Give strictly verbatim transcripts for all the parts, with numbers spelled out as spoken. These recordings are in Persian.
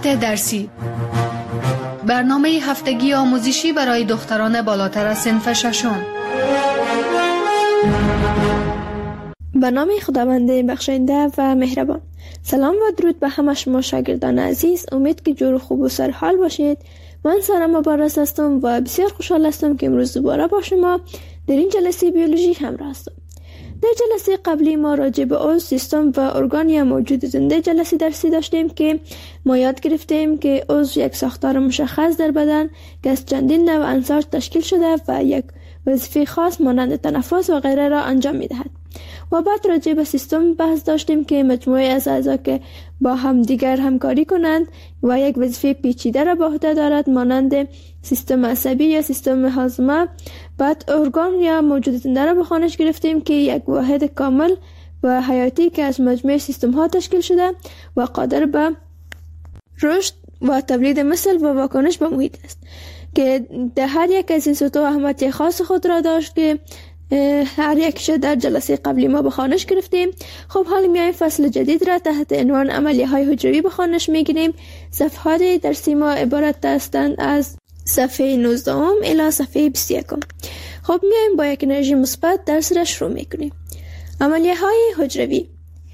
ساعت درسی، برنامه هفتگی آموزشی برای دختران بالاتر از صنف ششم. به نام خداوند بخشنده و مهربان. سلام و درود به همه شما شاگردان عزیز. امید که جور خوب و سرحال باشید. من سارا مبارز هستم و بسیار خوشحال هستم که امروز دوباره با شما در این جلسه بیولوژی همراه هستم. در جلسه قبلی ما راجع به عضو، سیستم و ارگان یا موجود زنده جلسه درسی داشتیم که ما یاد گرفتیم که عضو یک ساختار مشخص در بدن که از چندین نوع عناصر تشکیل شده و یک وظیفه خاص مانند تنفس و غیره را انجام می‌دهد. و بعد راجع به سیستم بحث داشتیم که مجموعه از اعضا که با هم دیگر همکاری کنند و یک وظیفه پیچیده را به عهده دارد مانند سیستم عصبی یا سیستم هاضمه. بعد ارگان یا موجود زنده را به خوانش گرفتیم که یک واحد کامل و حیاتی که از مجموعه سیستم ها تشکیل شده و قادر به رشد و تولید مثل و واکنش به محیط است که در هر یک از این سطوح اهمیت خاص خود را داشت که هر یکش در جلسه قبلی ما به خوانش گرفتیم. خب حالا میایم فصل جدید را تحت عنوان عملیه های حجروی به خوانش میگیریم. صفحات درسی ما عبارت هستند از صفحه نوزده الی صفحه بیست و یک. خب میایم با یک انرژی مثبت درس را شروع میکنیم. عملیه های حجروی.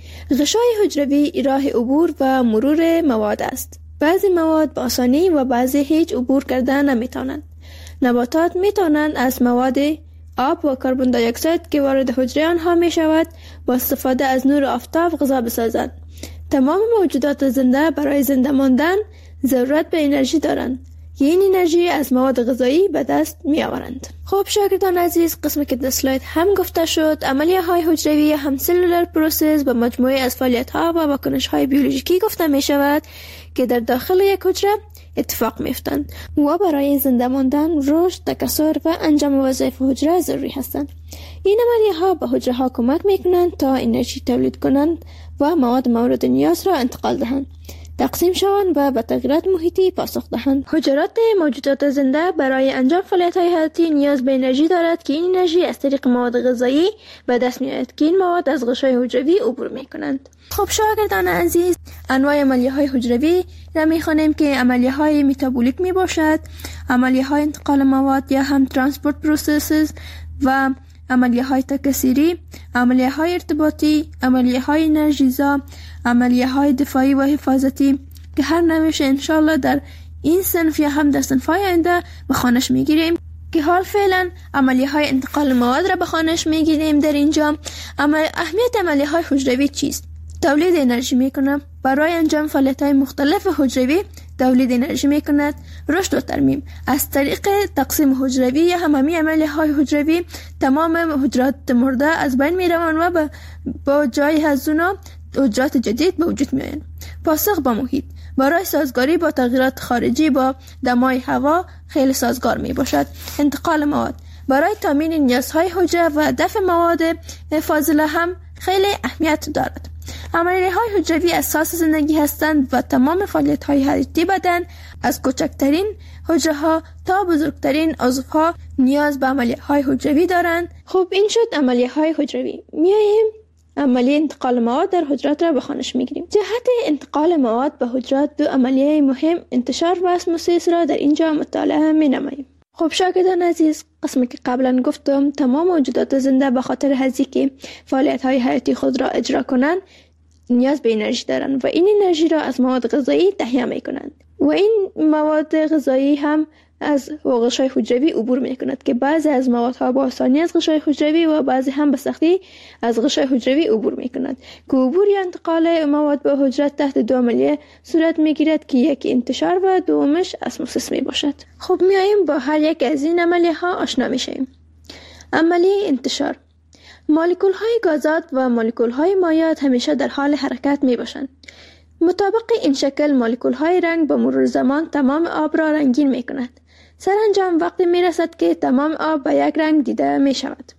غشای حجروی راه عبور و مرور مواد است. بعضی مواد با آسانی و بعضی هیچ عبور کردن نمیتونند. نباتات میتونند از مواد آب و کربن دی اکساید که وارد حجره آنها می شود با استفاده از نور آفتاب غذا بسازند. تمام موجودات زنده برای زنده ماندن ضرورت به انرژی دارند. این انرژی از مواد غذایی به دست می آورند. خب شاگردان عزیز، قسمی که در اسلاید هم گفته شد، عملیه های حجروی یا هم سلولر پروسس به مجموعه از فعالیت ها و واکنش های بیولوژیکی گفته می شود که در داخل یک حجره اتفاق میفتند و برای زنده ماندن، رشد، تکثر و انجام وظایف حجره ضروری هستند. این عملیه ها به حجره ها کمک میکنند تا انرژی تولید کنند و مواد مورد نیاز را انتقال دهند، تقسیم شوند و به تغییرات محیطی پاسخ دهند. حجرات موجودات زنده برای انجام فعالیت‌های حیاتی نیاز به انرژی دارد که این انرژی از طریق مواد غذایی به دست می‌آید که این مواد از غشای حجروی عبور می‌کنند. خب شاگردان عزیز، انواع عملیه‌های حجروی را می‌خوانیم که عملیه‌های متابولیک میباشد، عملیه‌های انتقال مواد یا هم ترانسپورت پروسسز و عملیه‌های تکثیری، عملیه‌های ارتباطی، عملیه‌های انرژیزا، عملیه‌های دفاعی و حفاظتی که هر نوعش انشالله در این صنف یا هم در صنف‌های آینده به خوانش می‌گیریم. که حال فعلا عملیه‌های انتقال مواد را به خوانش می‌گیریم. در اینجا عمل... اهمیت عملیه‌های حجروی چیست؟ تولید انرژی می‌کنه. برای انجام فعالیت‌های مختلف حجروی تولید انرژی می‌کند. رشد و ترمیم از طریق تقسیم حجروی یا هممی عملیه‌های حجروی تمام حجرات مرده از بین می‌روند و با جای از اونا حجرات جدید به وجود می‌آیند. پاسخ به محیط برای سازگاری با تغییرات خارجی با دمای هوا خیلی سازگار میباشد. انتقال مواد برای تامین نیازهای حجره و دفع مواد فاضله هم خیلی اهمیت دارد. عملیه‌های حجروی اساس زندگی هستند و تمام فعالیت‌های حیاتی بدن از کوچکترین حجره‌ها تا بزرگترین عضوها نیاز به عملیه‌های حجروی دارند. خب این شد عملیه‌های حجروی. میاییم عملیه انتقال مواد در حجرات را به خوانش میگیریم. جهت انتقال مواد به حجرات دو عملیه مهم انتشار و اسموسیس را در اینجا مطالعه می نماییم. خب شاگردان عزیز، قسمی که قبلا گفتم تمام موجودات زنده به خاطر هزی که فعالیت های حیاتی خود را اجرا کنند نیاز به انرژی دارند و این انرژی را از مواد غذایی تهیه می کنند و این مواد غذایی هم از غشای حجروی عبور می کند که بعضی از موادها با آسانی از غشای حجروی و بعضی هم به سختی از غشای حجروی عبور می کند که عبور یا انتقال مواد به حجرات تحت دو عملیه صورت می گیرد که یکی انتشار و دومش اسموسیس می باشد. خب می آییم با هر یک از این عملیه ها آشنا می شویم. عملیه انتشار. مولکول های گازات و مولکول های مایعات همیشه در حال حرکت می باشند. مطابق این شکل مولکول های رنگ به مرور زمان تمام آب را رنگین می کند. سرانجام وقتی می رسد که تمام آب به یک رنگ دیده می شود.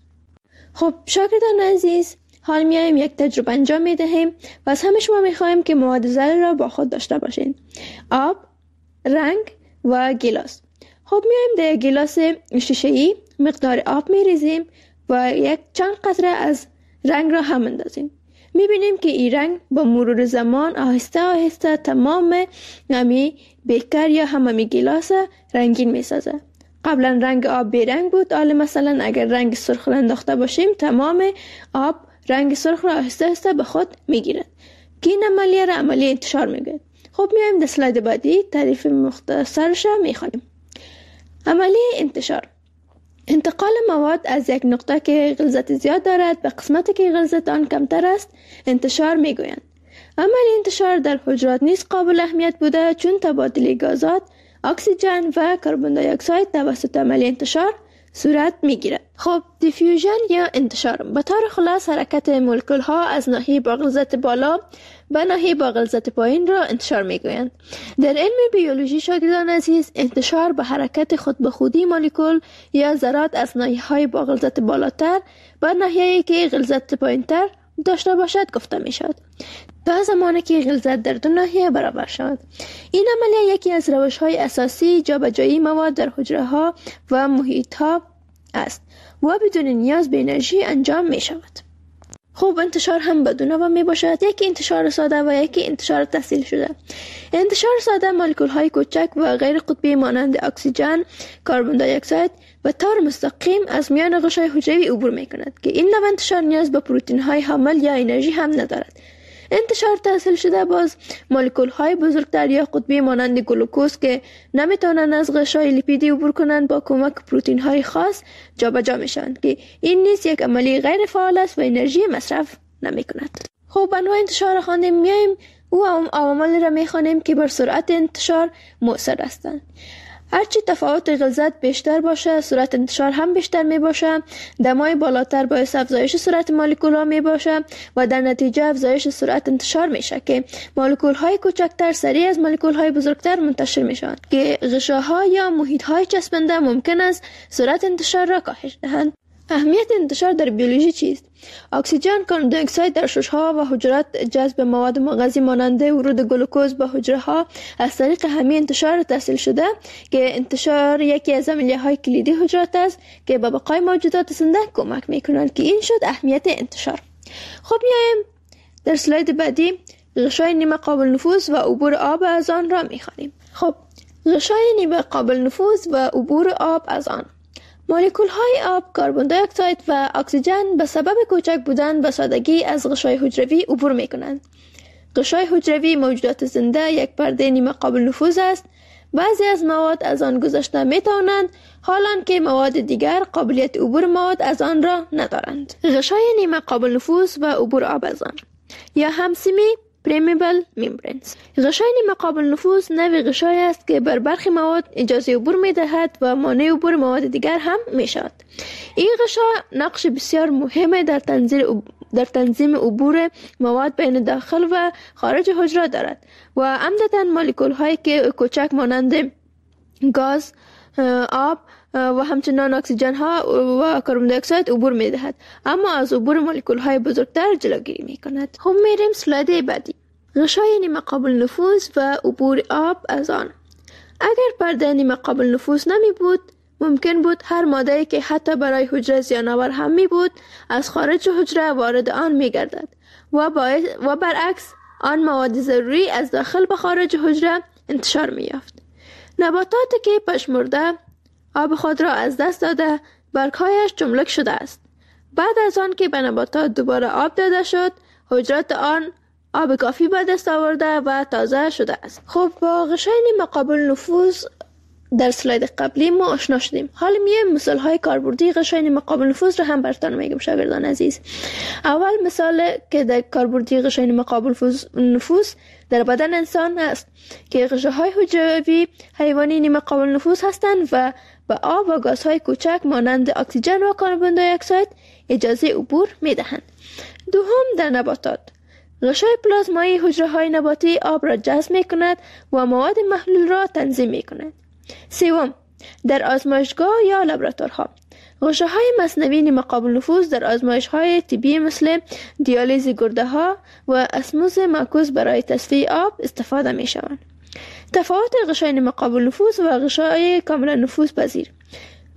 خب شاگردان عزیز، حال می آییم یک تجربه انجام می دهیم و از همه شما می خواهیم که مواد ذره را با خود داشته باشین. آب، رنگ و گیلاس. خب می آییم در گیلاس شیشه‌ای مقدار آب می ریزیم و یک چند قطره از رنگ را هم اندازیم. میبینیم که این رنگ با مرور زمان آهسته آهسته تمام نمی بیکر یا هممی گیلاس رنگین میسازه. قبلا رنگ آب بیرنگ بود، حالا مثلا اگر رنگ سرخ را انداخته باشیم تمام آب رنگ سرخ را آهسته آهسته به خود میگیرد که این عملیه را عملیه انتشار میگوید. خب میایم در اسلاید بعدی تعریف مختصرش را میخوانیم. عملیه انتشار: انتقال مواد از یک نقطه که غلظت زیاد دارد به قسمتی که غلظت آن کمتر است انتشار میگویند. عمل انتشار در حجرات نیز قابل اهمیت بوده، چون تبادل گازات اکسیژن و کربن دی اکساید توسط عمل انتشار صورت میگیرد. خب دیفیوژن یا انتشار به طور خلاص حرکت مولکول ها از ناحیه با غلظت بالا به ناحیه با غلظت پایین را انتشار میگویند. در علم بیولوژی شاگردان عزیز، انتشار به حرکت خود به خودی مولکول یا ذرات از ناحیه های با غلظت بالاتر به ناحیه که غلظت پایینتر داشته باشد گفته می شود، تا زمانی که غلظت در دو ناحیه برابر شود. این عملیه یکی از روش های اساسی جابجایی مواد در حجره ها و محیط ها است و بدون نیاز به انرژی انجام می شود. خوب انتشار هم به دو نوع می باشد، یکی انتشار ساده و یکی انتشار تحصیل شده. انتشار ساده مولکول های کوچک و غیر قطبی مانند اکسیژن، کربن دی اکساید و طور مستقیم از میان غشای حجروی عبور می کند که این نوع انتشار نیاز به پروتئین های حامل یا انرژی هم ندارد. انتشار تحصیل شده باز مولکول های بزرگتر یا قطبی مانند گلوکوز که نمیتونن از غشای لیپیدی عبور کنند با کمک پروتئین های خاص جابجا میشوند که این نیز یک عملی غیر فعال است و انرژی مصرف نمی کند. خب انواع انتشار خواندیم، میایم او عوامل را میخوانیم که بر سرعت انتشار مؤثر هستند. هرچی تفاوت غلظت بیشتر باشه سرعت انتشار هم بیشتر می باشه. دمای بالاتر باعث افزایش سرعت مولکول ها می باشه و در نتیجه افزایش سرعت انتشار میشه که مولکول های کوچکتر سریع از مولکول های بزرگتر منتشر میشوند که غشاها یا محیط های چسبنده ممکن است سرعت انتشار را کاهش دهند. اهمیت انتشار در بیولوژی چیست؟ اکسیژن، کربن دی اکساید در شش‌ها و حجرات جذب مواد مغذی مانند ورود گلوکوز به حجره ها از طریق همین انتشار تحصیل شده که انتشار یکی از عملیه‌های کلیدی حجرات است که به بقای موجودات زنده کمک می‌کنند که این شد اهمیت انتشار. خب میایم در اسلاید بعدی غشای نیمه قابل نفوذ و عبور آب از آن را می‌خوانیم. خب غشای نیمه قابل نفوذ و عبور آب از آن: مولکول های آب، کربن دی اکساید و اکسیژن به سبب کوچک بودن به سادگی از غشای حجروی عبور می کنند. غشای حجروی موجودات زنده یک پرده نیمه قابل نفوذ است. بعضی از مواد از آن گذشته می توانند، حالان که مواد دیگر قابلیت عبور مواد از آن را ندارند. غشای نیمه قابل نفوذ و عبور آب از آن یا همسیمی پریمیبل میمبرینز. غشای نیمه قابل نفوذ نوعی غشای است که بر برخی مواد اجازه عبور می دهد و مانع عبور مواد دیگر هم می شود. این غشا نقش بسیار مهم در تنظیم در تنظیم عبور مواد بین داخل و خارج حجره دارد و عمدتاً مولکول هایی که کوچک مانند گاز، آب و همچنان اکسیژن ها و کربن دی اکساید عبور می دهد، اما از عبور مولکول های بزرگتر جلوگیری می کند. خب میریم اسلاید بعدی: غشای نیمه قابل نفوذ و عبور آب از آن. اگر پرده نیمه قابل نفوذ نمی بود، ممکن بود هر ماده‌ای که حتی برای حجره زیان‌آور هم می بود از خارج حجره وارد آن می گردد و, و برعکس آن مواد ضروری از داخل به خارج حجره انتشار می یافت. نباتاتی که پژمرده آب خود را از دست داده برگ‌هایش چملک شده است. بعد از آن که به نباتات دوباره آب داده شد، حجرات آن آب کافی به دست آورده و تازه شده است. خب با غشای نیمه قابل نفوذ در اسلاید قبلی ما آشنا شدیم. حالا میایم مثال های کاربردی غشای نیمه قابل نفوذ را هم براتون میگم شاگردان عزیز. اول مثال که در کاربردی غشای نیمه قابل نفوذ در بدن انسان است که غشاهای حجروی حیوانی نیمه قابل نفوذ هستند و به آب و گازهای کوچک مانند اکسیژن و کربن دی اکساید اجازه عبور میدهند. دوم در نباتات، غشای پلازمایی حجره‌های نباتی آب را جذب می‌کند و مواد محلول را تنظیم می‌کند. سوم در آزمایشگاه یا لابراتوارها، غشاهای مصنوعی نیمه قابل نفوذ در آزمایش‌های طبی مثل دیالیز گرده‌ها و اسموز معکوس برای تصفیه آب استفاده می‌شوند. تفاوت غشای نیمه قابل نفوذ و غشای کاملا نفوذ پذیر: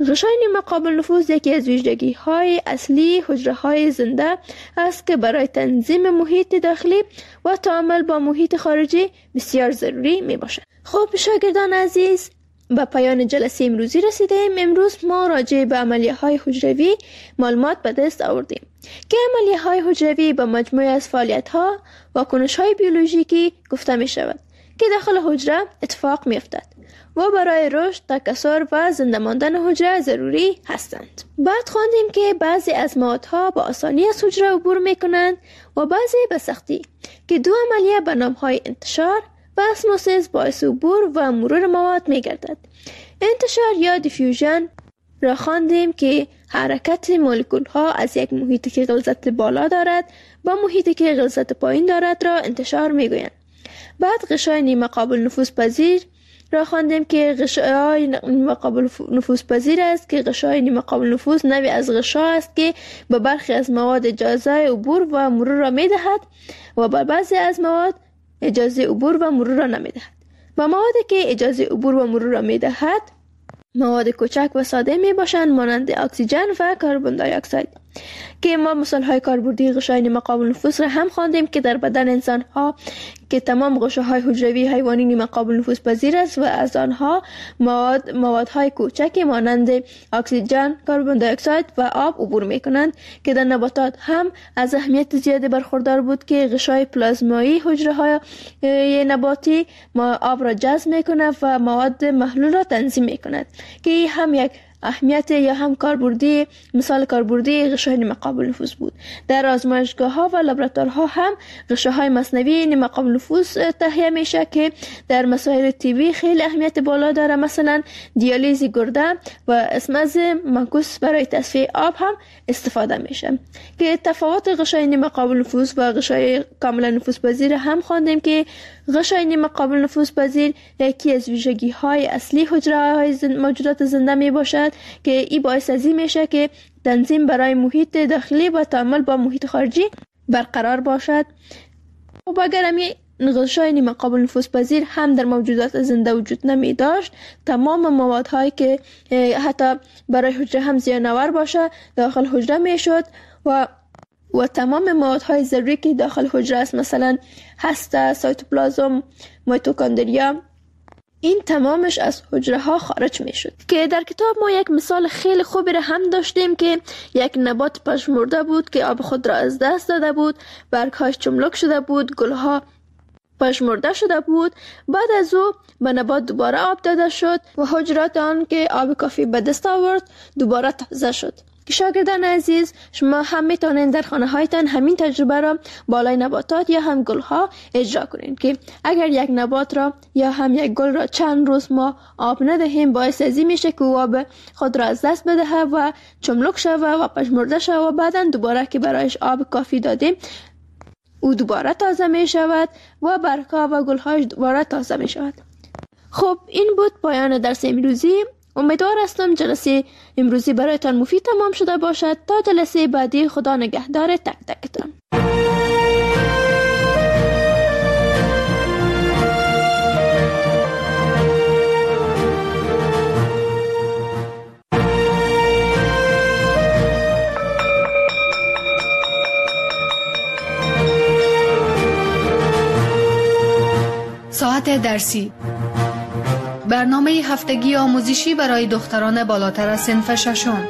غشای نیمه قابل نفوذ یکی از ویژگی های اصلی حجره های زنده است که برای تنظیم محیط داخلی و تعامل با محیط خارجی بسیار ضروری می باشد. خب شاگردان عزیز، به پایان جلسه امروزی رسیدیم. امروز ما راجع به عملیه های حجروی معلومات به دست آوردیم که عملیه های حجروی به مجموعه از فعالیت ها و کنش های بیولوژیکی گفته می شود که داخل حجره اتفاق می افتد و برای رشد، تکثر و زنده ماندن حجره ضروری هستند. بعد خواندیم که بعضی از موادها با آسانی از حجره عبور می کنند و بعضی به سختی که دو عملیه به نام های انتشار و اسموسیس باعث عبور و مرور مواد می گردد. انتشار یا دیفیوژن را خواندیم که حرکت مولکول ها از یک محیطی که غلظت بالا دارد با محیطی که غلظت پایین دارد را انتشار می گویند. بعد غشای نیمه قابل نفوذ پذیر را خواندیم که غشای نیمه قابل نفوذ پذیر است که غشای نیمه قابل نفوذ نوعی از غشا است که به برخی از مواد اجازه عبور و مرور را می دهد و به بعضی از مواد اجازه عبور و مرور را نمی دهد. با موادی که اجازه عبور و مرور را می دهد مواد کوچک و ساده می باشند مانند اکسیژن و کربن دی اکساید که ما مثال های کاربردی غشای نیمه قابل نفوذ را هم خواندیم که در بدن انسان ها که تمام غشاهای حجروی حیوانی نیمه قابل نفوذ پذیر است و از آنها مواد موادهای کوچکی مانند اکسیژن، کربن دی اکساید و آب عبور می کنند که در نباتات هم از اهمیت زیادی برخوردار بود که غشای پلازمایی حجره های نباتی ما آب را جذب می کند و مواد محلول را تنظیم می کند که هم یک اهمیت یا هم کاربردی مثال کاربردی غشای نیمه قابل نفوذ بود. در آزمایشگاه ها و لابراتوارها هم غشاهای مصنوعی نیمه قابل نفوذ تهیه میشه که در مسائل طبی خیلی اهمیت بالا داره، مثلا دیالیز گرده و اسمز منکوس برای تصفیه آب هم استفاده میشه. که تفاوت غشای نیمه قابل نفوذ و غشای کاملا نفوذ پذیر هم خواندیم که غشای نیمه قابل نفوذ پذیر یکی از ویژگی های اصلی حجره های زن... موجودات زنده می باشد که این باعث ازی میشه که تنظیم برای محیط داخلی و تعامل با محیط خارجی برقرار باشد. و اگر همی غشای نیمه قابل نفوذ پذیر هم در موجودات زنده وجود نمی داشت، تمام موادهایی که حتی برای حجره هم زیانآور باشه داخل حجره می شد و و تمام موادهای ضروری که داخل حجره است مثلا هسته، سایتوپلازم، میتوکندریا، این تمامش از حجره ها خارج می شد. که در کتاب ما یک مثال خیلی خوبی را هم داشتیم که یک نبات پژمرده بود که آب خود را از دست داده بود، برگهاش چملک شده بود، گلها پژمرده شده بود. بعد از او به نبات دوباره آب داده شد و حجرات آن که آب کافی به دست آورد دوباره تازه شد. که شاگردان عزیز، شما هم میتونید در خانه هایتان همین تجربه را بالای نباتات یا هم گل ها اجرا کنید که اگر یک نبات را یا هم یک گل را چند روز ما آب ندهیم باعث ازی میشه که آب خود را از دست بده و چملک شوه و پژمرده شوه و بعدا دوباره که برایش آب کافی دادیم او دوباره تازه می شود و برگها و گل هاش دوباره تازه می شود. خب این بود پایان درس امروزی. امیدوار هستم جلسه امروزی برایتان مفید تمام شده باشد. تا جلسه بعدی، خدا نگهدار تک تکتان. ساعت درسی، برنامه هفتگی آموزشی برای دختران بالاتر از صنف ششم.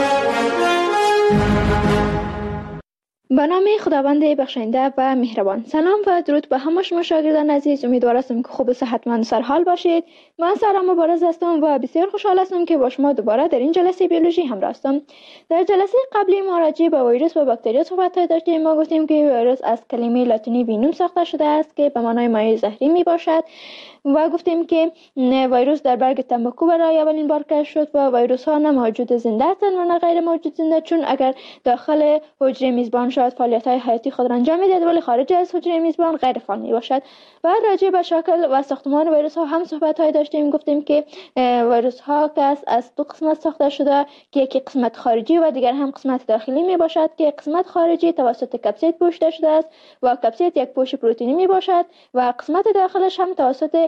به نام خداوند بخشنده و مهربان. سلام و درود به همه شما شاگردان عزیز. امیدوار هستم که خوب و صحتمند سرحال باشید. من سارا مبارز هستم و بسیار خوشحال هستم که با شما دوباره در این جلسه بیولوژی همراه هستم. در جلسه قبلی ما راجع به ویروس و باکتریا صحبت داشتیم. ما گفتیم که ویروس از کلمه لاتینی وینوم ساخته شده است که به معنای مایع زهری می باشد و گفتیم که ویروس در برگ تنباکو برای اولین بار کشف شد و ویروس ها نه موجود زنده هستند و نه غیر موجود زنده، چون اگر داخل حجره میزبان شاید فعالیت های حیاتی خود را انجام میدهد ولی خارج از حجره میزبان غیر فعال می باشد. و راجع به شکل و ساختمان ویروس ها هم صحبت های داشتیم. گفتیم که ویروس ها که از دو قسمت ساخته شده که یکی قسمت خارجی و دیگر هم قسمت داخلی می باشد که قسمت خارجی توسط کپسید پوشیده شده است و کپسید یک پوش پروتئینی می باشد و قسمت داخلش هم توسط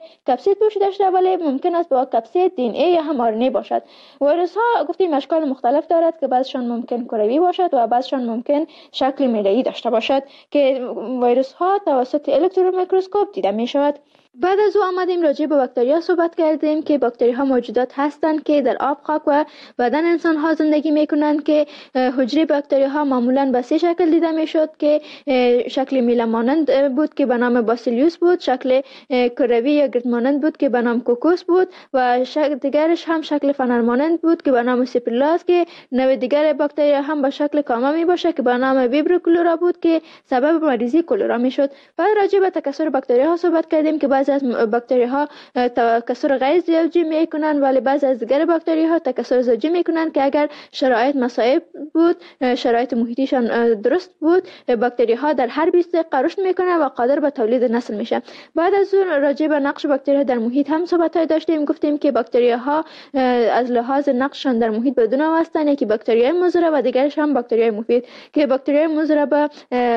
کپسید پوشیده داشته، ولی ممکن است با کپسید دی ان ای یا هم آر ان ای باشد. ویروس ها گفتیم اشکال مختلف دارد که بعضشان ممکن کروی باشد و بعضشان ممکن شکل میله‌ای داشته باشد که ویروس ها توسط الکترون میکروسکوپ دیده می شود. بعد از او آمدیم راجع به باکتریا صحبت کردیم که باکتری ها موجودات هستند که در آب، خاک و بدن انسان ها زندگی می کنند که حجره باکتری ها معمولا به سه شکل دیده می شد که شکل میله مانند بود که به نام باسیلیوس بود، شکل کروی یا گرد مانند بود که به نام کوکوس بود و شکل دیگرش هم شکل فنر مانند بود که به نام سیپرلاس که نوع دیگر باکتری هم به شکل کامه می باشه که به نام ویبرو کلورا بود که سبب مریضی کلورا می شد. بعد راجع به تکثر باکتری ها صحبت کردیم که بعضی از باکتری ها تکثر غیر زوجی می کنند ولی بعضی از دیگر باکتری ها تکثر زوجی می کنند که اگر شرایط مساعد بود، شرایط محیطیشان درست بود، باکتری ها در هر بیست دقیقه رشد می کنند و قادر به تولید نسل میشه. بعد از اون راجع به نقش باکتری ها در محیط هم صحبت داشتیم. گفتیم که باکتری ها از لحاظ نقششان در محیط به دو نوع هستند، یکی باکتری های مضر و دیگرش هم باکتری های مفید که باکتری های مضر به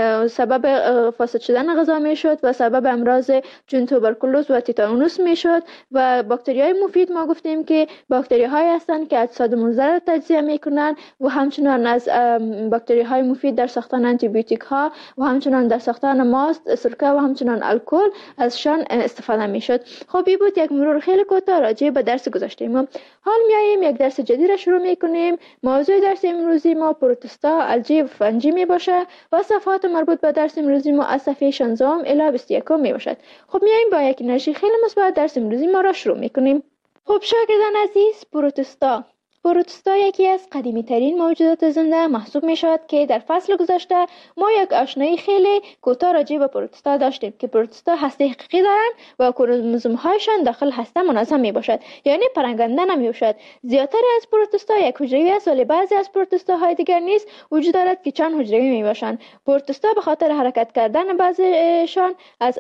سبب فاسد شدن غذا می شد و سبب امراض چون توبرکولوز و تیتانوس می شد و باکتری های مفید ما گفتیم که باکتری های هستند که اجساد مضر تجزیه می کنند و همچنان از باکتری های مفید در ساختن آنتی بیوتیک ها و همچنان در ساختن ماست، سرکه و همچنان الکل ازشان استفاده می شد. خب این بود یک مرور خیلی کوتاه راجع به درس گذشته ما. حال میاییم یک درس جدید را شروع می کنیم. موضوع درس امروزی ما پروتستا، الجی و فنجی می باشه و صفحات مربوط به درس امروزی ما از صفحه شانزده الی بیست و یک می باشد. خب میاییم با یک انرژی خیلی مثبت درس امروزی ما را شروع می کنیم. خب شاگردان عزیز، پروتستا پروتستا یکی از قدیمی ترین موجودات زنده محسوب می شود که در فصل گذشته ما یک آشنایی خیلی کوتاه راجع به پروتستا داشتیم که پروتستا هسته حقیقی دارند و کروموزوم هایشان داخل هسته منظم می باشد، یعنی پرنگنده نمی باشد. زیادتر از پروتستا یک حجروی است ولی بعضی از پروتستا های دیگر نیز وجود دارد که چند حجروی می باشند. پروتستا به خاطر حرکت کردن بعضیشان از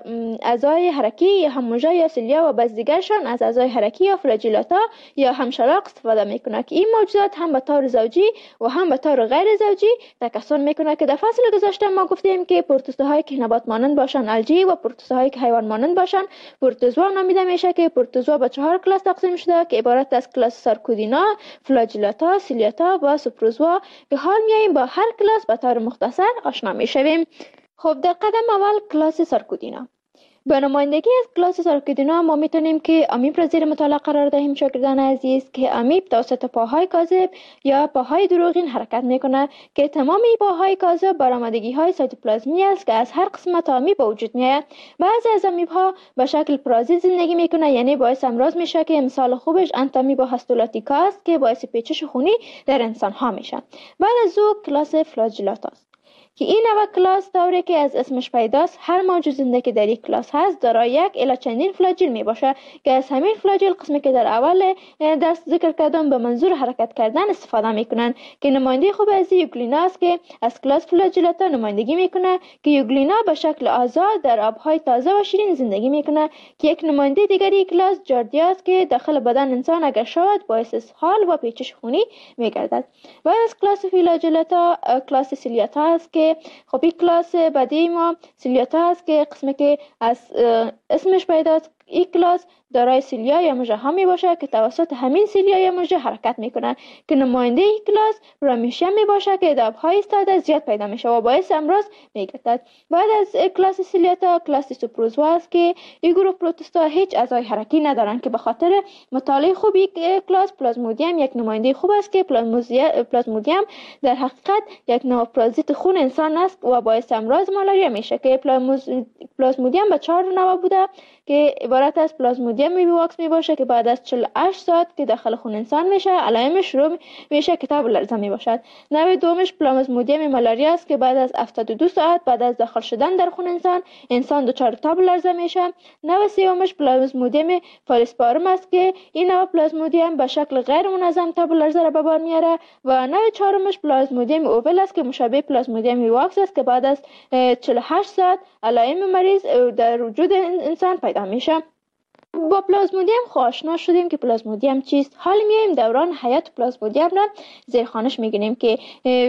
اعضای حرکی یا هم موژه یا سیلیا و بعضی دیگرشان از اعضای حرکی یا فلاجیلاتا یا هم شلاق استفاده میکنه که این موجودات هم به طور زوجی و هم به طور غیر زوجی تکثر میکنه که در فصل گذشته ما گفتیم که پروتوزوهایی که نبات مانند باشن الجی و پروتوزوهایی که حیوان مانند باشن پروتوزوا نامیده میشه که پروتوزوا به چهار کلاس تقسیم شده که عبارت از کلاس سارکودینا، فلاجیلاتا، سیلیاتا و سوپروزوا که حال میاییم با هر کلاس به طور مختصر آشنا میشویم. خب در قدم اول کلاس سارکودینا. به نمایندگی از کلاس سارکودینا ما میتونیم که امیب را زیر مطالعه قرار دهیم شاگردان عزیز که امیب توسط پاهای کاذب یا پاهای دروغین حرکت میکنه که تمام این پاهای کاذب برآمدگی های سایتوپلازمی است که از هر قسمت امیب به وجود میاد. بعضی از امیب ها به شکل پرازیت زندگی میکنه، یعنی باعث امراض میشه که مثال خوبش انتامیبا هاستولاتیکا است که باعث پیچش خونی در انسان ها میشه. بعد از او کلاس فلاجیلاتا است که این نوع کلاس طوری که از اسمش پیداست هر موجود زنده که در این کلاس هست دارای یک الی چندین فلاجیل می باشه که از همین فلاجیل قسمی که در اول درس ذکر کردم به منظور حرکت کردن استفاده میکنن که نماینده خوب از یوگلینا است که از کلاس فلاجیلاتا نمایندگی میکنه که یوگلینا به شکل آزاد در آبهای تازه و شیرین زندگی میکنه که یک نماینده دیگری کلاس جاردیا است که داخل بدن انسان اگر شود باعث اسهال و پیچش خونی میگردد. بعد از کلاس فلاجیلاتا کلاس سیلیاتا است که خب این کلاس بعدی ما سیلیاتا است که قسمی که از اسمش پیداست. این کلاس دارای سیلیا یا موژه ها می باشه که توسط همین سیلیا یا موژه حرکت میکنن که نماینده این کلاس رامیشیم می باشه که در آبهای ایستاده زیاد پیدا میشه و باعث امراض میگردد. بعد از کلاس سیلیاتا کلاس سوپروزوا است که این گروه پروتوستا هیچ اعضای حرکی ندارن که به خاطر مطالعه خوبی کلاس پلازمودیم یک نماینده خوب است که پلازمودیم در حقیقت یک نوع پرازیت خون انسان است و باعث امراض مالاریا میشه که پلازمودیم به چهار نوع بوده که عبارت از پلازمودیم میواکس می باشه که بعد از چهل و هشت ساعت که داخل خون انسان میشه علائمش شروع میشه که تب لرزه می باشد. نوع دومش پلازمودیم مالاریا است که بعد از هفتاد و دو ساعت بعد از داخل شدن در خون انسان انسان دچار تب لرزه میشه. نوع سومش پلازمودیم فالسپارم است که این نوع پلازمودیم به شکل غیر منظم تب لرزه را به بار میاره و نوع چهارمش پلازمودیم اوول است که مشابه پلازمودیم میواکس است که بعد از چهل و هشت ساعت علائم مریض در وجود انسان پیدا میشه. با پلازمودیم آشنا شدیم که پلازمودیم چیست. حال میایم دوران حیات پلازمودیم را زیر خوانش میگیریم که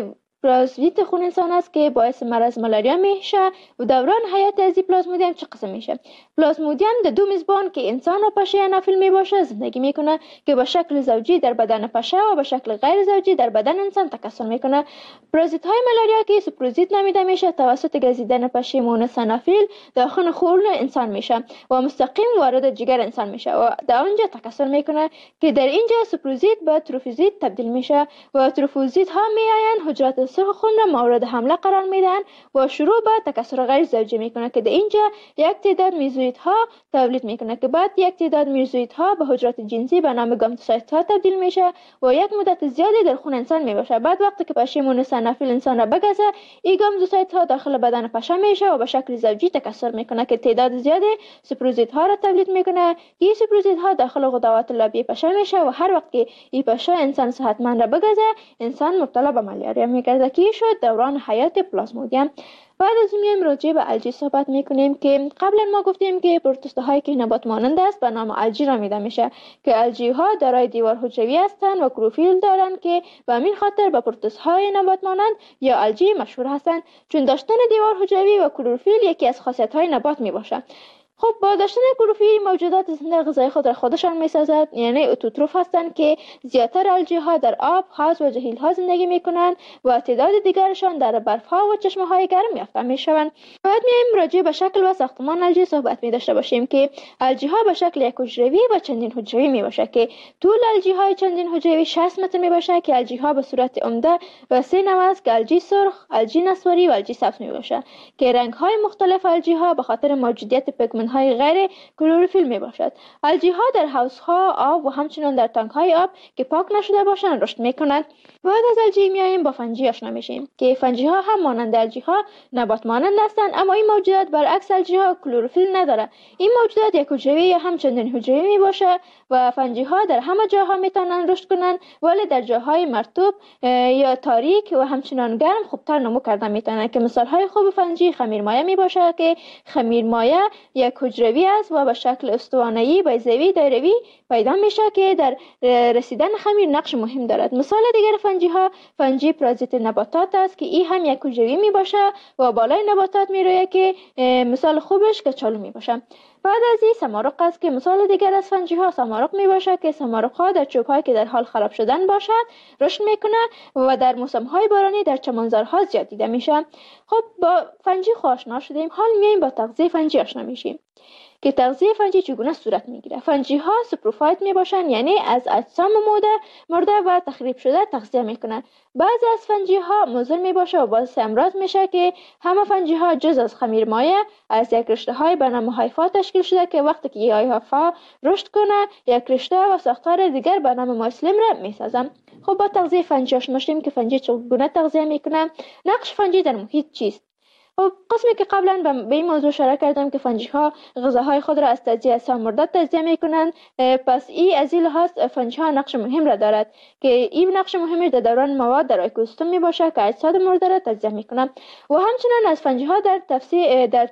پلازمودیت خون انسان است که باعث مرض مالاریا میشه و دوران حیات از این پلازمودیوم چه قسم میشه. پلازمودیوم در دو میزبان که انسان و پشه انافیل می باشه زندگی میکنه که به شکل زوجی در بدن پشه و به شکل غیر زوجی در بدن انسان تکثر میکنه. پارازیت های مالاریا که سپروزیت نامیده میشه توسط گزیدن پشه مونس انافیل داخل خون انسان میشه و مستقیم وارد جگر انسان میشه و در اونجا تکثر میکنه که در اینجا سپروزیت به تروفوزیت تبدیل میشه و تروفوزیت ها میآیند حجرات سرخ خون را مورد حمله قرار میدن و شروع به تکثر غیر زوجی میکنه که در اینجا یک تعداد میزویت ها تولید میکنه که بعد یک تعداد میزویت ها به حجرات جنسی به نام گامتوسایت ها تبدیل میشه و یک مدت زیادی در خون انسان میباشه. بعد وقتی که پشه مونس انافیل انسان را بگزه این گامتوسایت ها داخل بدن پشه میشه و به شکل زوجی تکثر میکنه که تعداد زیادی سپروزیت ها را تولید میکنه. این سپروزیت ها داخل غدوات لابی پشه میشه و هر وقت که این پشه انسان صحتمند را بگزه انسان مبتلا به مالاریا میگرده که شد دوران حیات پلازمودیوم. بعد از میایم راجع به الژی صحبت میکنیم که قبلا ما گفتیم که پروتوزوا هایی که نبات مانند است به نام الژی نامیده میشه که الژی ها دارای دیوار حجروی هستند و کلروفیل دارند که به همین خاطر به پروتوزوا های نبات مانند یا الژی مشهور هستند چون داشتن دیوار حجروی و کلروفیل یکی از خاصیت های نبات میباشد. خب با داشتن کلروفیل موجودات زنده غذای خود را خودشان میسازد، یعنی اتوتروف هستند که زیادتر الژی ها در آب، حوض و جهیل ها زندگی میکنند و تعداد دیگرشان در برف ها و چشمه های گرم یافته میشوند. بعد میایم راجع به شکل و ساختمان الژی صحبت می داشته باشیم که الژی ها به شکل یک حجروی و چندین حجروی می باشه که طول الژی های چندین حجروی شصت متر می باشه که الژی ها به صورت عمده و سه نوع است که الژی سرخ، الژی نسواری و الژی سبز می باشه که رنگ های مختلف الژی ها به خاطر موجودیت پیگمنت های غیر کلروفیل می باشد. الژی ها در حوض ها آب و همچنین در تانک های آب که پاک نشده باشند رشد می کنند. بعد از الژی میایم با فنجی آشنا میشیم که فنجی ها هم مانند الژی ها نبات مانند هستند اما این موجودات برعکس الژی ها کلروفیل نداره. این موجودات یک حجروی یا هم چندین حجروی می باشه و فنجی ها در همه جاها میتونن رشد کنند ولی در جاهای مرطوب یا تاریک و همچنان گرم خوبتر نمو کردن میتونن که مثال های خوب فنجی خمیرمایه می باشه که خمیرمایه یک حجروی است و به شکل استوانه‌ای بیضوی دایروی پیدا میشه که در رسیدن خمیر نقش مهم دارد. مثال دیگر فنجی ها فنجی پارازیت نباتات است که این هم یک حجروی می باشه و بالای نباتات میرویه که مثال خوبش کچالو می باشه. بعد از این سمارق است که مثال دیگر از فنجی ها سمارق می باشه که سمارق ها در چوب هایی که در حال خراب شدن باشد رشد میکنه و در موسم های بارانی در چمنزارها زیاد دیده میشه. خب با فنجی آشنا شدیم، حال میایم با تغذیه فنجی آشنا میشیم که تغذیه فنجی چگونه صورت میگیره. فنجی ها سپروفایت می باشن یعنی از اجسام مرده مرده و تخریب شده تغذیه میکنن. بعضی از فنجی ها مضر می باشه و باعث امراض میشه که همه فنجی ها جز از خمیرمایه از یک رشته های به نام هایفا تشکیل شده که وقتی که این هایفا رشد کنه یک رشته و ساختار دیگر به نام مایسیلیم را میسازن. خب با تغذیه فنجی آشنا شدیم که فنجی چگونه تغذیه میکنه. نقش فنجی در محیط چیست؟ خب قسمی که قبلا به این موضوع اشاره کردم که فنجی ها غذاهای خود را از تجزیه اجسام مرده تجزیه میکنند، پس این از این لحاظ فنجی ها نقش مهم را دارد که این نقش مهمش در دوران مواد در اکوسیستم می باشه که اجساد مرده را تجزیه میکنند و همچنین از فنجی ها در تفسیر در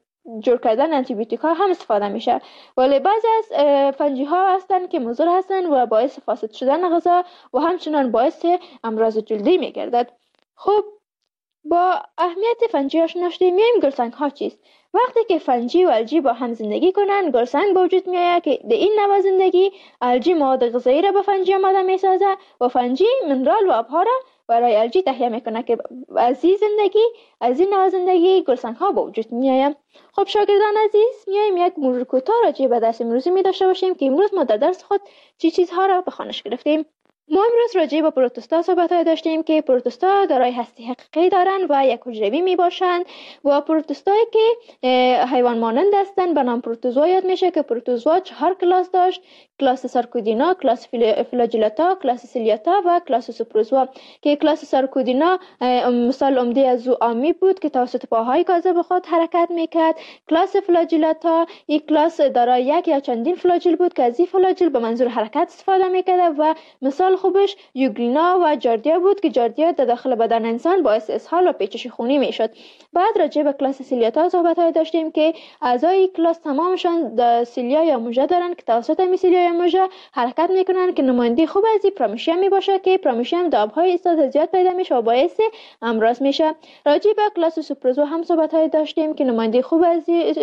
جور کردن آنتی بیوتیک ها هم استفاده میشه. ولی بعضی از فنجی ها هستند که مضر هستند و باعث فاسد شدن غذا و همچنین باعث امراض جلدی میگردد. خب با اهمیت فنجی آشنا شدیم. میایم گلسنگ ها چیست؟ وقتی که فنجی و الژی با هم زندگی کنند گلسنگ به وجود میآید که در این نوع زندگی الژی مواد غذایی را به فنجی آماده میسازه و فنجی منرال و آبها را برای الژی تهیه میکنه که از این زندگی از این نوع زندگی گلسنگ ها به وجود میآید. خب شاگردان عزیز میایم یک مرور کوتاه راجع به درس امروزی می داشته باشیم که امروز ما در درس خود چی چیزها را به خوانش گرفتیم. ما امروز راجع به پروتوزوا صحبت داشتیم که پروتوزوا دارای هسته حقیقی دارند و یک حجروی می باشند و پروتوزوایی که حیوان مانند هستند به نام پروتوزوا یاد میشه که پروتوزوا چهار کلاس داشت: کلاس سارکودینا، کلاس فلاجیلاتا، کلاس سیلیاتا و کلاس سپروزوا که کلاس سارکودینا مثال عمده از او آمی بود که توسط پاهای کاذب خود حرکت میکرد. کلاس فلاجیلاتا یک کلاس دارای یک یا چندین فلاجیل بود که از این فلاجیل به منظور حرکت استفاده میکرد و مثال خوبش یوگلینا و جاردیا بود که جاردیا در داخل بدن انسان باعث اسهال و پیچش خونی میشد. بعد راجع به کلاس سیلیاتا صحبت های داشتیم که اعضای کلاس تمامشان سیلیا یا موژه دارند که توسط می سیلیا موجه موجه حرکت میکنن که نماینده خوب از این پراموشیم می باشه که پراموشیم در آبهای ایستاد زیاد پیدا میشه و باعث امراض میشه. راجع به کلاس سوپرازو هم صحبت های داشتیم که نماینده خوب از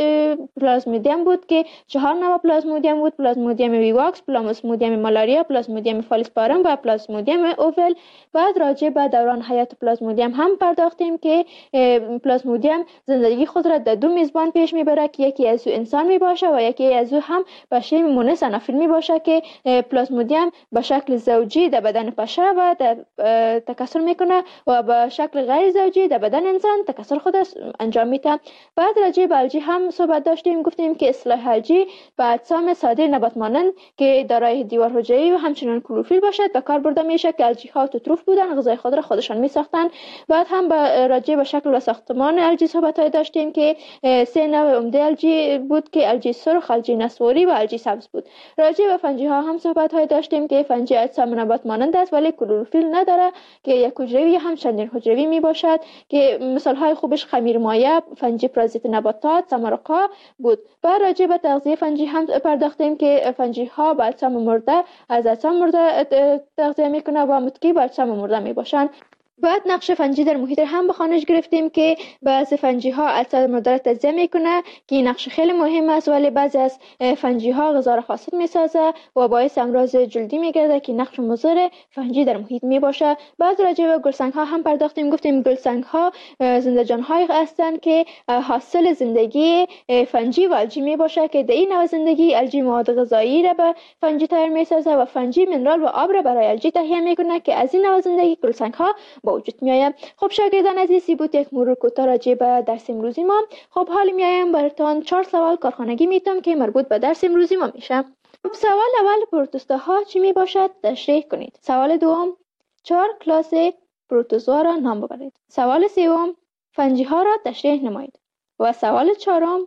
پلازمودیم بود که چهار نوع پلازمودیم بود: پلازمودیم ویواکس، پلازمودیم مالاریا، پلازمودیم فالسپارم و پلازمودیم اوول. بعد راجع به دوران حیات پلازمودیم هم پرداختیم که پلازمودیم زندگی خود را در دو میزبان پیش میبره که یکی از او انسان میباشه و یکی از او هم بشه مونس انافیل میباشه که پلازمودیم به شکل زوجی در بدن پشه و در تکثر میکنه و به شکل غیر زوجی در بدن انسان تکثر خود انجام میده. بعد راجع به الژی هم صحبت داشتیم، گفتیم که اصطلاح الژی به اجسام ساده نبات مانند که دارای دیوار حجری و همچنین کلروفیل باشد به کار برده میشه که الژی ها توتروف بودن، غذای خود را خودشان میساختن. بعد هم به راجع به شکل و ساختمان الژی صحبت های داشتیم که سه نوع عمده الژی بود که الژی سرخ، الژی نسواری و الژی سبز بود. راجع به فنجی ها هم صحبت های داشتیم که فنجی اجسام نبات مانند است ولی کلروفیل نداره که یک حجروی هم چندین حجروی می باشد که مثال های خوبش خمیر مایع، فنجی پرازیت نباتات، سمرقا بود. بعد راجع به تغذیه فنجی هم پرداختیم که فنجی ها به اجسام مرده از اجسام مرده تغذیه میکنه و متکی به اجسام مرده می باشند. بعد نقش فنجی در محیط هم به خوانش گرفتیم که بعضی فنجی ها اجسام مرده را تجزیه میکنه که این نقش خیلی مهم است، ولی بعضی از فنجی ها غذا را فاسد میسازه و باعث امراض جلدی میگرده که نقش مضر فنجی در محیط میباشه. بعد راجع به گلسنگ ها هم پرداختیم، گفتیم گلسنگ ها زنده جان های هستند که حاصل زندگی فنجی و الژی میباشه که در این نوع زندگی الژی مواد غذایی را به فنجی تغییر میسازه و فنجی منرال و آب را برای الژی تهیه میکنه که از این نوع زندگی گلسنگ ها با وجود می آید. خب شاگردان عزیزی بود یک مرور کوتاه راجع به درس امروزی ما. خب حالا میایم براتون چهار سوال کارخانگی میتونم که مربوط به درس امروزی ما میشه. خب سوال اول پروتوزوا ها چی می باشد تشریح کنید. سوال دوم چهار کلاس پروتوزوا را نام ببرید. سوال سوم فنجی ها را تشریح نمایید. و سوال چهارم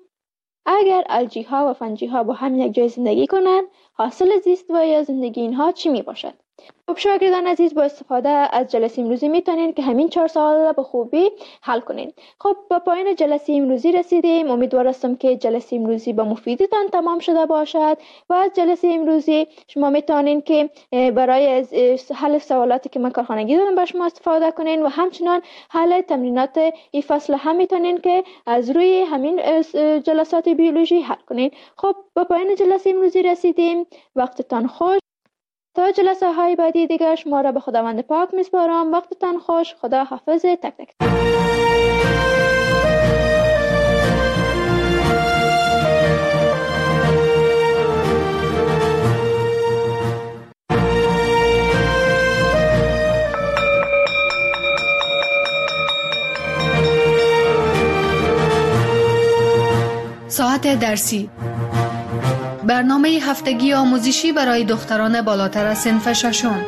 اگر الژی ها و فنجی ها با هم یک جای زندگی کنند حاصل زیست و یا زندگی اینها چی می باشد؟ خب شاگردان عزیز با استفاده از جلسه امروزی میتونین که همین چهار سوال را به خوبی حل کنین. خب با پایان جلسه امروزی رسیدیم. امیدوار هستم که جلسه امروزی با مفیدتان تمام شده باشد و از جلسه امروزی شما میتونین که برای حل سوالاتی که من کارخانگی دادم با شما استفاده کنین و همچنان حل تمرینات این فصل هم میتونین که از روی همین جلسات بیولوژی حل کنین. خب با پایان جلسه امروزی رسیدیم. وقتتان خوش. تا جلسه های بعدی دیگر شما را به خداوند پاک میسپارم. وقتتان خوش. خدا حافظ تک تک. ساعت درسی، برنامه هفتگی آموزشی برای دختران بالاتر از صنف ششم.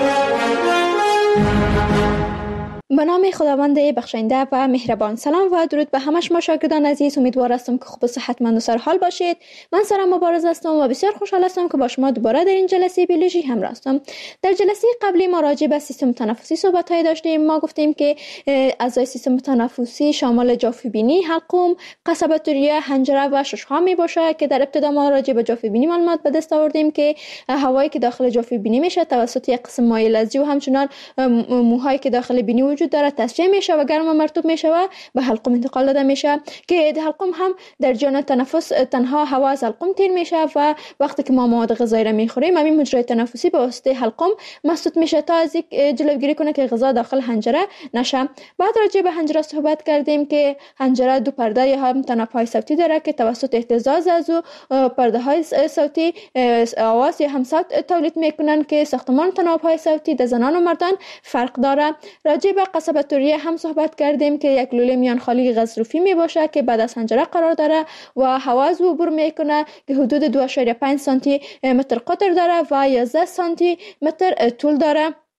به نام خداوند بخشنده و مهربان. سلام و درود به همه شما شاگردان عزیز. امیدوار هستم که خوب و صحتمند و سرحال باشید. من سارا مبارز هستم و بسیار خوشحال هستم که با شما دوباره در این جلسه بیولوژی همراه هستم. در جلسه قبلی ما راجع به سیستم تنفسی صحبت های داشتیم. ما گفتیم که اعضای سیستم تنفسی شامل جافه‌بینی، حلقوم، قصبه ریه، حنجره و ششم می باشه که در ابتدا ما راجع به جافه‌بینی معلومات به دست آوردیم که هوایی که داخل جافه‌بینی میشه توسط یک قسم مایع لزجی و همچنان موهایی که داخل بینی وجود داره تصفیه میشه و گرم و مرطوب میشه و به حلقوم انتقال داده میشه که حلقوم هم در جریان تنفس تنها هوا از حلقوم تیر میشه و وقتی که ما مواد غذایی را میخوریم همین مجرای تنفسی به واسطه حلقوم مسدود میشه تا از جلوگیری کنه که غذا داخل حنجره نشه. بعد راجع به حنجره صحبت کردیم که حنجره دو پرده یا هم تناب‌های صوتی داره که توسط اهتزاز از او پرده های صوتی آواز یا هم صوت تولید میکنن که ساختمان تناب‌های صوتی در زنان و مردان فرق داره. راجع به قصبه ریه هم صحبت کردیم که یک لوله میان خالی غضروفی می باشه که بعد از حنجره قرار داره و هوا از او عبور میکنه که حدود دو و پنج سانتی متر قطر داره و یازده سانتی متر طول داره.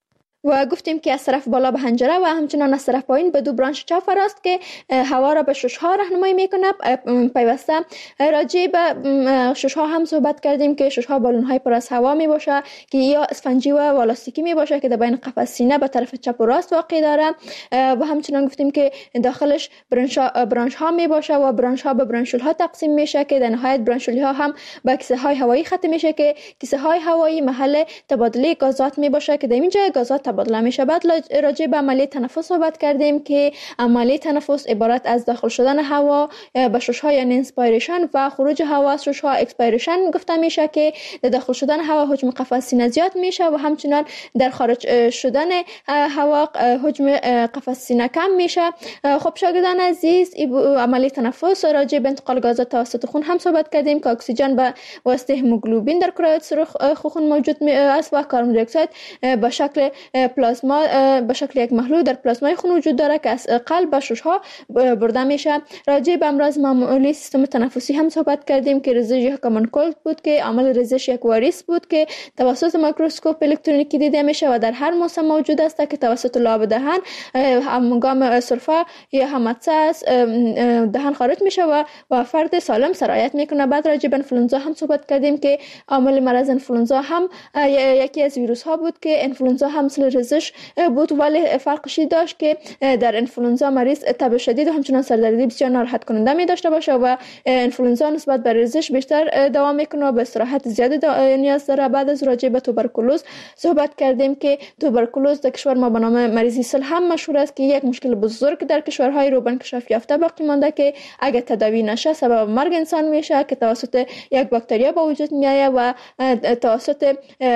و گفتیم که از طرف بالا به حنجره و همچنان از طرف پایین به دو برانش چاپ است که هوا را به شش‌ها راهنمایی میکنه. پیوسته راجع به شش‌ها هم صحبت کردیم که شش‌ها بالون‌های پر از هوا می باشه که یا اسفنجی و والاستیکی می باشه که در بین قفس سینه به طرف چپ و راست واقع داره و همچنان گفتیم که داخلش برانش برانش ها می باشه و برانش ها به برانشول ها تقسیم میشه که در نهایت برانشول ها هم به کیسه های هوایی ختم میشه که کیسه های هوایی محل تبادله گازات می باشه که در اینجا گازات تبادله میشه. بعد راجع به عملیه تنفس صحبت کردیم که عملیه تنفس عبارت از داخل شدن هوا به شش‌ها یعنی انسپایریشن و خروج هوا از شش‌ها اکسپایریشن گفته میشه که در داخل شدن هوا حجم قفس سینه زیاد میشه و همچنان در خارج شدن هوا حجم قفس سینه کم میشه. خب شاگردان عزیز، عملیه تنفس راجع به انتقال گازات توسط خون هم صحبت کردیم که اکسیژن به واسطه هموگلوبین در کرات سرخ خون موجود است و کربن دی اکساید به شکل پلازما به شکل یک محلول در پلازمای خون وجود داره که از قلب به شش‌ها برده میشه. راجع به امراض معمولی سیستم تنفسی هم صحبت کردیم که ریزش یک کامن کولد بود که عامل ریزش یک واریس بود که توسط میکروسکوپ الکترونیکی دیده میشه و در هر موسم موجود است که توسط لاب دهن هنگام سرفه یا همدسه از دهن خارج میشه و و فرد سالم سرایت میکنه. بعد راجع به انفلوئنزا هم صحبت کردیم که عامل مرض انفلوئنزا هم یکی از ویروس ها بود که انفلوئنزا هم مثل ریزش بود ولی فرقش داشت که در انفلوئنزا مریض تب شدید و همچنان سردردی بسیار ناراحت کننده می داشته باشه و انفلوئنزا نسبت به ریزش بیشتر دوام میکنه و به استراحت زیاد نیاز داره. بعد از راجع به توبرکولوز صحبت کردیم که توبرکولوز در کشور ما به نام مریضی سل هم مشهور است که یک مشکل بزرگ در کشورهای روبنکشاف یافته باقی مانده که اگر تداوی نشه سبب مرگ انسان میشه که توسط یک باکتریا به وجود میایه و توسط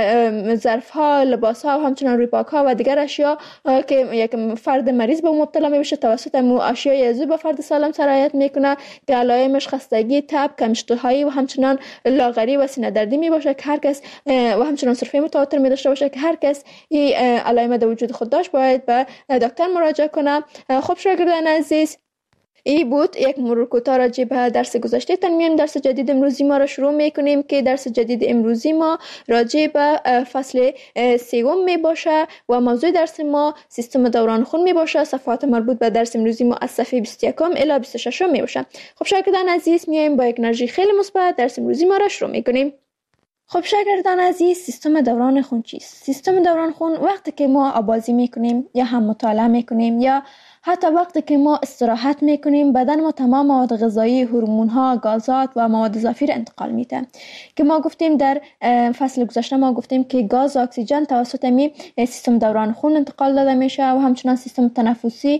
ظرف ها، لباس ها و همچنان روی پاک ها و دیگر اشیا که یک فرد مریض به مبتلا میشه توسط مو اشیای عضوی به فرد سالم سرایت میکنه که علائمش خستگی، تب، کم اشتهایی و همچنان لاغری و سینه دردی می باشه که هر کس و همچنان سرفه متواتر می داشته باشه که هر کس این علائم در وجود خود داشت باید به دکتر مراجعه کنه. خب شاگردان عزیز، ای بود یک مرور کوتاه راجع به درس گذشته. تنمیم درس جدید امروزی ما را شروع میکنیم که درس جدید امروزی ما راجع به فصل سوم می باشه و موضوع درس ما سیستم دوران خون می باشه. صفحات مربوط به درس امروزی ما از صفحه بیست و یک الی بیست و شش می باشه. خب شاگردان عزیز، میایم با یک انرژی خیلی مثبت درس امروزی ما را شروع میکنیم. خب شاگردان عزیز، سیستم دوران خون چیست؟ سیستم دوران خون وقتی که ما آبازی میکنیم یا هم مطالعه میکنیم یا حتی وقتی که ما استراحت میکنیم بدن ما تمام مواد غذایی، هورمون ها، گازات و مواد اضافی را انتقال میده که ما گفتیم در فصل گذشته ما گفتیم که گاز و اکسیژن توسط می سیستم دوران خون انتقال داده میشه و همچنان سیستم تنفسی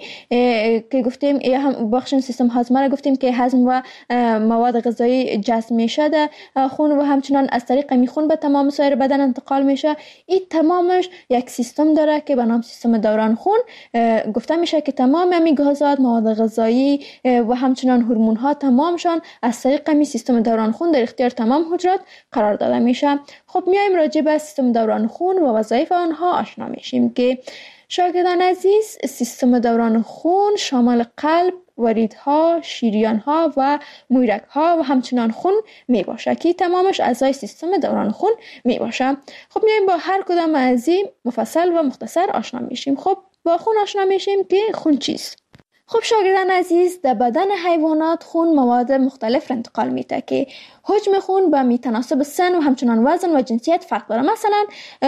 که گفتیم یا هم بخش سیستم هاضمه را گفتیم که هضم و مواد غذایی جذب میشه در خون و همچنان از طریق می خون به تمام سایر بدن انتقال میشه. این تمامش یک سیستم داره که به نام سیستم دوران خون گفته میشه که تمام تمام امی گازات، مواد غذایی و همچنان هورمون ها تمامشان از طریق امی سیستم دوران خون در اختیار تمام حجرات قرار داده میشه. خب میایم راجع به سیستم دوران خون و وظایف آنها آشنا میشیم که شاگردان عزیز، سیستم دوران خون شامل قلب، وریدها، شریانها و مویرگها و همچنان خون می باشه که تمامش اعضای سیستم دوران خون می باشه. خب میایم با هر کدام از این مفصل و مختصر آشنا میشیم. خب با خون آشنا میشیم که خون چیست. خب شاگردان عزیز، در بدن حیوانات خون مواد مختلف را انتقال میده که حجم خون به میتناسب سن و همچنان وزن و جنسیت فرق داره. مثلا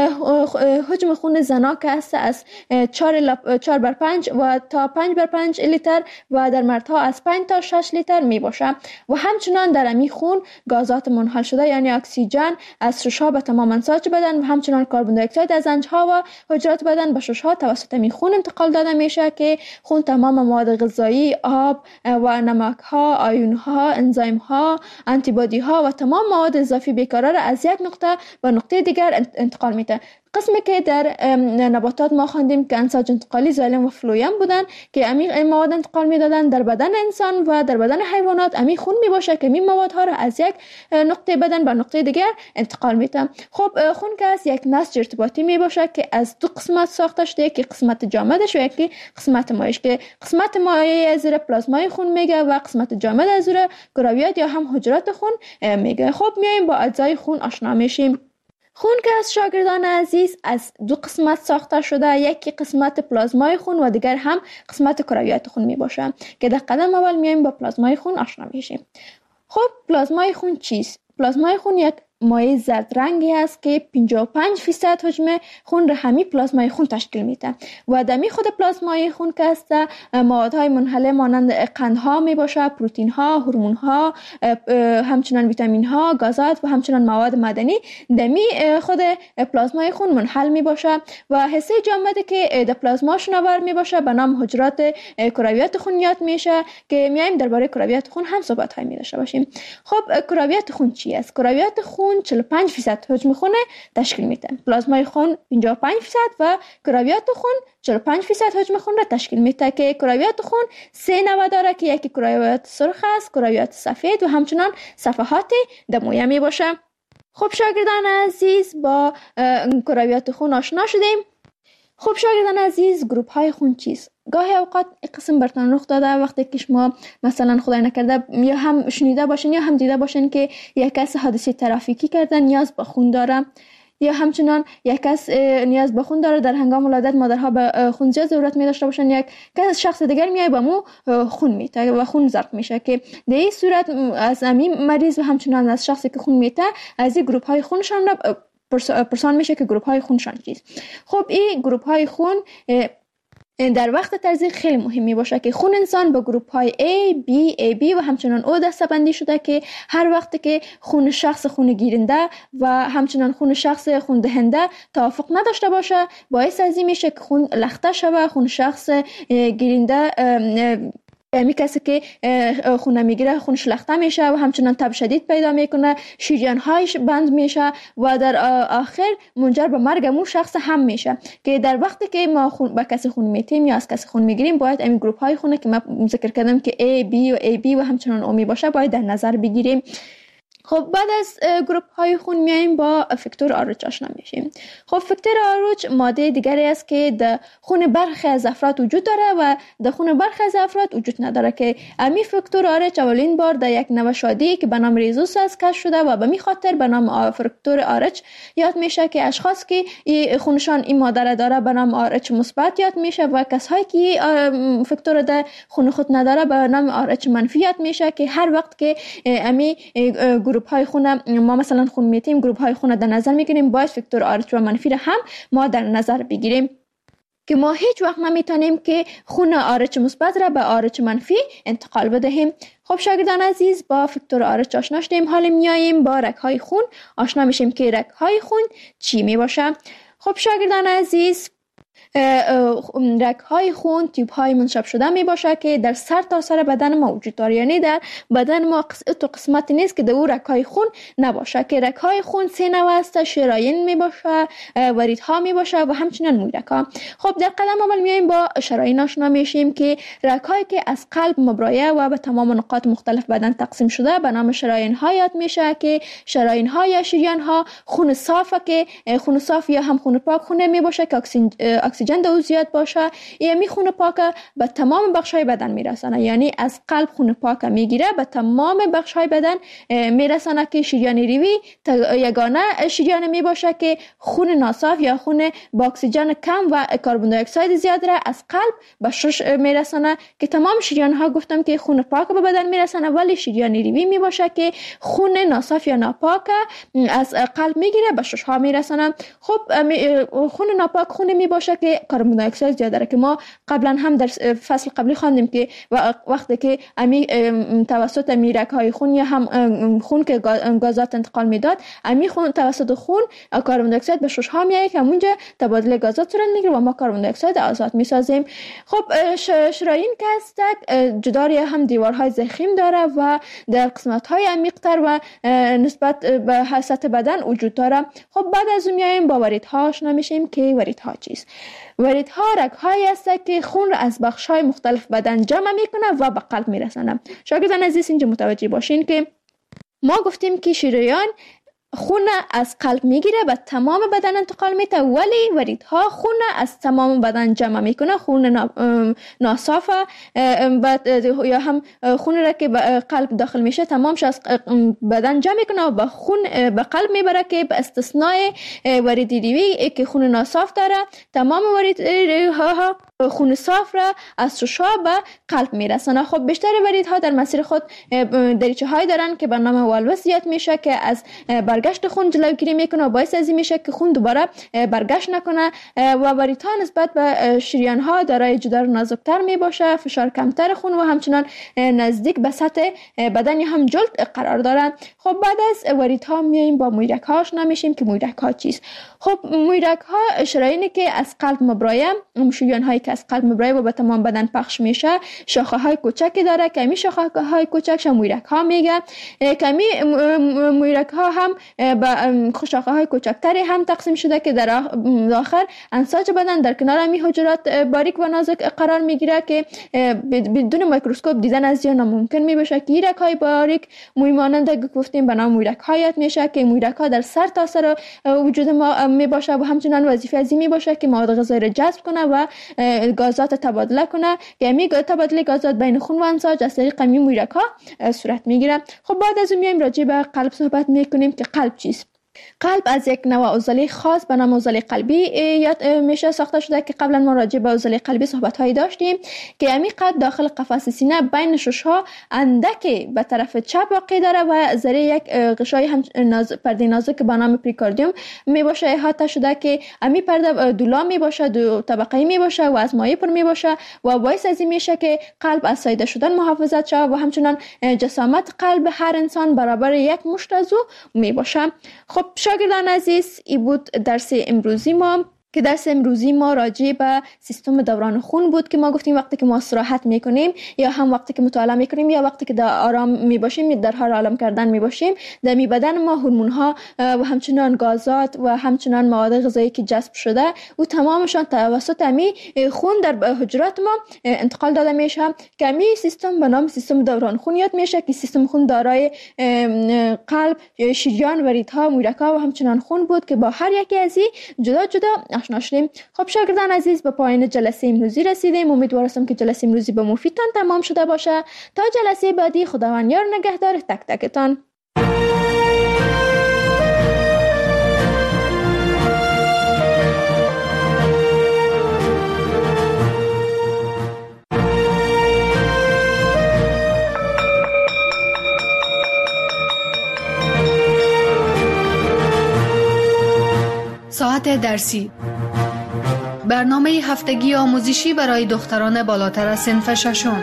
حجم خون زنا که هست از چهار بر پنج و تا پنج بر پنج لیتر و در مردها از پنج تا شش لیتر می باشه و همچنان در امی خون گازات منحل شده یعنی اکسیژن از ششها به تمام انساج بدن و همچنان کربن دی اکساید از انجها و حجرات بدن به ششها توسط امی خون انتقال داده میشه که خون تمام مواد غذایی، آب و نمک ها، آیون ها، انزایم ها، آنتی بادی ها و تمام مواد اضافی بیکران را از یک نقطه به نقطه دیگر انتقال میده. قسمی که در نباتات ما خواندیم که انساج انتقالی زایلم و فلویم بودن که امی مواد انتقال میدادن، در بدن انسان و در بدن حیوانات امی خون می باشه که امی موادها را از یک نقطه بدن به نقطه دیگر انتقال میده. خب خون که از یک نسج ارتباطی می باشه که از دو قسمت ساخته شده، یکی قسمت جامدش و یکی قسمت مایعش که قسمت مایع از زیر پلازمای خون میگه و قسمت جامد از زیر کرویات یا هم حجرات خون میگه. خب میایم با اجزای خون آشنا میشیم. خون که از شاگردان عزیز از دو قسمت ساخته شده، یکی قسمت پلازمای خون و دیگر هم قسمت کرویات خون می باشه که در قدم اول میایم با پلازمای خون آشنا میشیم. خب پلازمای خون چیست؟ پلازمای خون یک مایع زرد رنگی است که پنجاه و پنج درصد حجم خون را همین پلازمای خون تشکیل میده و دمی خود پلازمای خون که است موادهای منحله مانند قندها می باشه، پروتئین ها، هورمون ها، همچنان ویتامین ها، گازات و همچنان مواد معدنی دمی خود پلازمای خون منحل می باشه و حصه جامده که در پلازما شناور می باشه به نام حجرات کرویات خون یاد میشه که میایم درباره کرویات خون هم صحبت های می داشته باشیم. خب کرویات خون چی است؟ کرویات خون چهل و پنج درصد حجم خون تشکیل میده. پلازمای خون پنجاه و پنج درصد و کرویات خون چهل و پنج درصد حجم خون را تشکیل میده که کرویات خون سه نوع داره که یکی کرویات سرخ است، کرویات سفید و همچنان صفحات دمویه می باشه. خب شاگردان عزیز با کرویات خون آشنا شدیم. خب شاگردان عزیز گروپ های خون چیست؟ گاهی اوقات این قسم برتان رخ داده وقتی که شما مثلا خدای نکرده یا هم شنیده باشین یا هم دیده باشین که یک کس حادثه ترافیکی کرده نیاز به خون داره، یا همچنان یک کس نیاز به خون داره در هنگام ولادت مادرها به خون زیاد ضرورت می داشته باشن، یک کس شخص دیگر میای به مو خون میته و خون زرق میشه که در این صورت از همین مریض و همچنان از شخصی که خون میته از این گروپ های خونشان را پرسان میشه که گروپ های خونشان چیست. خب این گروپ های خون در وقت تزریق خیلی مهم می باشه که خون انسان به گروپ های A, B, A B و همچنان O دسته بندی شده که هر وقت که خون شخص خون گیرنده و همچنان خون شخص خون دهنده توافق نداشته باشه باعث از این میشه که خون لخته شوه، خون شخص گیرنده امی کسی که خون میگیره خونش لخته میشه و همچنان تب شدید پیدا میکنه، شریان هایش بند میشه و در آخر منجر به مرگ اون شخص هم میشه که در وقتی که ما خون با کسی خون میتیم یا از کسی خون میگیریم باید امی گروپ های خونه که ما ذکر کردم که A, B و A B و همچنان O می باشه باید در نظر بگیریم. خب بعد از گروپ های خون میایم با فاکتور آرچ آشنا میشیم. خب فاکتور آرچ ماده دیگری است که در خون برخی از افراد وجود داره و در خون برخی از افراد وجود نداره که امی فاکتور آرچ اولین بار در یک نوع شادی که به نام ریزوس است کشف شده و به می خاطر به نام فاکتور آرچ یاد میشه که اشخاص که خونشان این ماده داره به نام آرچ مثبت یاد میشه و کسایی که فاکتور در خون خود نداره به نام آرچ منفی یاد میشه که هر وقت که امی گروپ های خون ما مثلا خون میتیم گروپ های خون در نظر میگیریم باید فاکتور آرچ و منفی را هم ما در نظر بگیریم که ما هیچ وقت نمیتونیم که خون آرچ مثبت را به آرچ منفی انتقال بدهیم. خب شاگردان عزیز با فاکتور آرچ آشنا شدیم، حالا میاییم با رگ های خون آشنا میشیم که رگ های خون چی می باشه. خب شاگردان عزیز رگ های خون تیوب های منشب شده می باشه که در سر تا سر بدن ما وجود داره، یعنی در بدن ما قسمت و قسمتی نیست که در او رگ های خون نباشه که رگ های خون سه نوع است، شرايين می باشه، وریدها می باشه و همچنین مویرگ ها. خب در قدم اول میایم با شرايين آشنا میشیم که رگ هایی که از قلب مبرایه و به تمام نقاط مختلف بدن تقسیم شده به نام شرايين ها یاد میشه که شرايين ها یا شریان ها خون صافه که خون صاف یا هم خون پاک خون می باشه که اکسیژن در او زیاد باشه. یعنی خون پاک به تمام بخش‌های بدن میرسانه، یعنی از قلب خون پاک میگیره به تمام بخش‌های بدن میرسانه که شریان ریوی یگانه شریان می باشه که خون ناصاف یا خون با اکسیژن کم و کربن دی اکساید زیاد را از قلب به شش میرسانه که تمام شریان ها گفتم که خون پاک به بدن میرسانه، ولی شریان ریوی می باشه که خون ناصاف یا ناپاک از قلب میگیره به شش ها میرسانه. خب خون ناپاک خون می باشه که کربن دی اکساید زیاد داره که ما قبلا هم در فصل قبلی خواندیم که وقتی که امی توسط میرک های خون یا هم خون که گازات انتقال میداد امی خون توسط خون کربن دی اکساید به شش ها میایه که اونجا تبادل گازات صورت میگیره و ما کربن دی اکساید آزاد میسازیم. خب شرايين که هست جداری هم دیوارهای ضخیم داره و در قسمت های عمیق‌تر و نسبت به سطح بدن وجود داره. خب بعد از اون میایم با وریدها آشنا میشیم که وریدها چیست. وریدها رگ‌هایی هست که خون را از بخش‌های مختلف بدن جمع میکنه و به قلب میرسانه. شاگردان عزیز اینجا متوجه باشین که ما گفتیم که شریان خون از قلب میگیره و تمام بدن انتقال میده، ولی وریدها خون از تمام بدن جمع میکنه، خون ناصافه یا هم خون را که به قلب داخل میشه تمامش از بدن جمع میکنه و به خون به قلب میبره که به استثنای ورید ریوی که خون ناصاف داره، تمام وریدها خون صاف را از ششا به قلب میرسونه. خب بیشتر وریدها در مسیر خود دریچه های دارن که به نام والوس زیاد میشه که از برگشت خون جلوگیری میکنه و باعث از این میشه که خون دوباره برگشت نکنه و وریدها نسبت به شریان ها دارای جدار نازکتر می باشه، فشار کمتر خون و همچنان نزدیک به سطح بدن هم جلد قرار دارن. خب بعد از وریدها میایم با مویرک ها آشنا میشیم که مویرک ها چیست. خب مویرک ها شرايینی که از قلب مبرایه، شریان هایی که از قلب مبرایه و به تمام بدن پخش میشه، شاخه های کوچکی داره که می شاخه های کوچکش مویرک ها میگه. کمی مویرک ها هم به شاخه های کوچکتری هم تقسیم شده که در آخر انساج بدن در کنار می حجرات باریک و نازک قرار میگیره که بدون میکروسکوپ دیدن از یا ناممکن می باشه که ایرک های باریک موی مانند گفتیم به نام مویرک هایت میشه که مویرک ها در سر تا سر وجود ما می باشه و همچنان وظیفه از این می باشه که مواد غذایی را جذب کنه و گازات تبادله کنه که می تبادله گازات بین خون و انساج از طریق می مویرک ها صورت میگیره. خب بعد از اون میایم راجع به قلب صحبت میکنیم که قلب چیست. قلب از یک نوع عضله خاص به نام عضله قلبی یاد میشه ساخته شده که قبلا ما راجع به عضله قلبی صحبت هایی داشتیم که همین قد داخل قفس سینه بین ششها اندکی به طرف چپ واقع داره و ذره یک غشای هم ناز پرده نازک به نام پریکاردیوم می باشه احاطه شده که همین پرده دولا می باشه، دو طبقه‌ای می باشه و از مایع پر می باشه و باعث از این میشه که قلب از ساییده شدن محافظت شود و همچنان جسامت قلب هر انسان برابر یک مشت از او می باشه. خب شاگردان عزیز، این بود درس امروزی ما که درس امروزی ما راجع به سیستم دوران خون بود که ما گفتیم وقتی که ما استراحت میکنیم یا هم وقتی که مطالعه میکنیم یا وقتی که در آرام میباشیم در حال آرام کردن میباشیم در می بدن ما هورمون ها و همچنان گازات و همچنان مواد غذایی که جذب شده و تمامشان توسط می خون در حجرات ما انتقال داده میشه که می سیستم به نام سیستم دوران خون یاد میشه که سیستم خون دارای قلب، شریان، وریدها، مویرک ها و همچنان خون بود که با هر یکی از این جدا جدا آشنا شدیم. خب شاگردان عزیز، به پایان جلسه امروزی رسیدیم. امیدوار هستم که جلسه امروزی به مفیدتان تمام شده باشه. تا جلسه بعدی، خداوند یار نگهدار تک تکتان. ساعت درسی، برنامه هفتگی آموزشی برای دختران بالاتر از صنف ششم.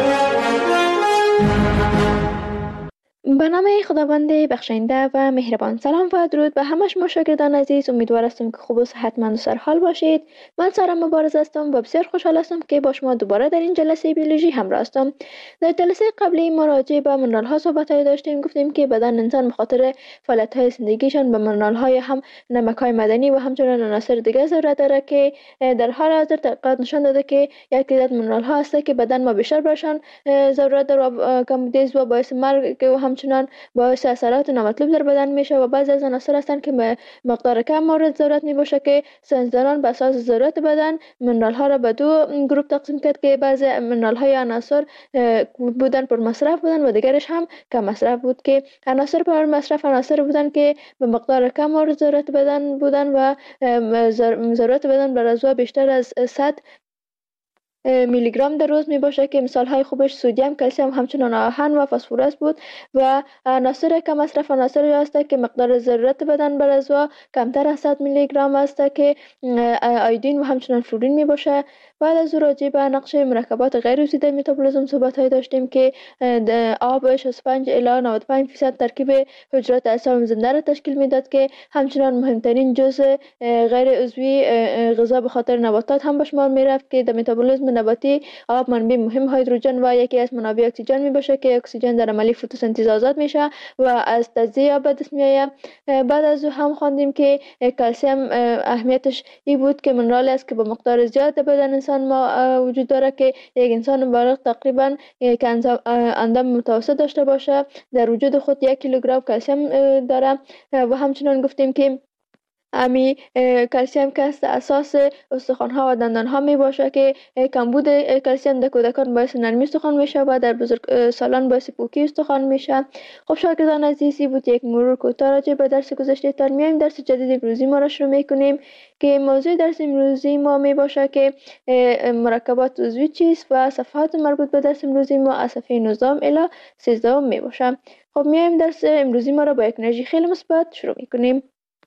به نام خداوند بخشنده و مهربان. سلام و درود به همه شما شاگردان عزیز. امیدوار هستم که خوب و صحتمند و سرحال باشید. من سارا مبارز هستم و بسیار خوشحال هستم که با شما دوباره در این جلسه بیولوژی همراه هستم. در جلسه قبلی ما راجع به منرال ها صحبت داشتیم. گفتیم که بدن انسان به خاطر فعالیت های زندگیشان به منرال های هم نمک های معدنی و همچنین عناصر دیگه ضرورت داره که در حال حاضر تحقیقات نشان داده که یک تعداد منرال ها هست که بدن ما بیشتر برشان ضرورت داره و کمبودیز و باعث مرگ و همچنان باعث اثرات نامطلوب در بدن میشه و بعضی از عناصر هستن که به مقدار کم مورد ضرورت می باشه که ساینسدانان به اساس ضرورت بدن منرال ها را به دو گروه تقسیم کرد که بعضی منرال های عناصر بودن پر مصرف بودن و دیگرش هم کم مصرف بود که عناصر پر مصرف عناصر بودن که به مقدار کم مورد ضرورت بدن بودن و ضرورت بدن بر از بیشتر از صد میلی گرم در روز می باشه که مثال های خوبش سدیم، کلسیم، همچنان آهن و فسفرس بود و عناصر کم مصرف عناصری است که مقدار ضرورت بدن بر از کمتر از صد میلی گرم است که آیودین و همچنان فلورین می باشه. بعد از راجع به نقش مرکبات غیر اوسیده متابولیسم صحبت های داشتیم که آب شصت و پنج الی نود و پنج درصد ترکیب حجرات اجسام زنده را تشکیل میداد که همچنان مهمترین جزء غیر عضوی غذا به خاطر نباتات هم به شمار می رفت که در متابولیسم نباتی آب منبع مهم هیدروژن و یکی از منابع اکسیژن می باشه که اکسیژن در عملی فتوسنتز آزاد میشه و از تجزیه آب به دست میآید. بعد از او هم خواندیم که کلسیم اهمیتش این بود که منرالی است که با مقدار زیاد در بدن انسان ما وجود داره که یک انسان بالغ تقریبا یک اندام متوسط داشته باشه در وجود خود یک کیلوگرم کلسیم داره. و همچنان گفتیم که امی کلسیم که اساس استخوان ها و دندان ها می باشه که کمبود کلسیم در کودکان باعث نرمی استخوان میشه و در بزرگ سالان باعث پوکی استخوان میشه. خب شاگردان عزیزی بود یک مرور کوتاه راجع به درس گذشته تر. میایم درس جدید امروزی ما را شروع میکنیم که موضوع درس امروزی ما می باشه که مرکبات عضوی چیست و صفحات مربوط به درس امروزی ما از صفحه نوزده الی سیزده می باشه. خب میایم درس امروزی ما را با یک انرژی خیلی مثبت شروع میکنیم.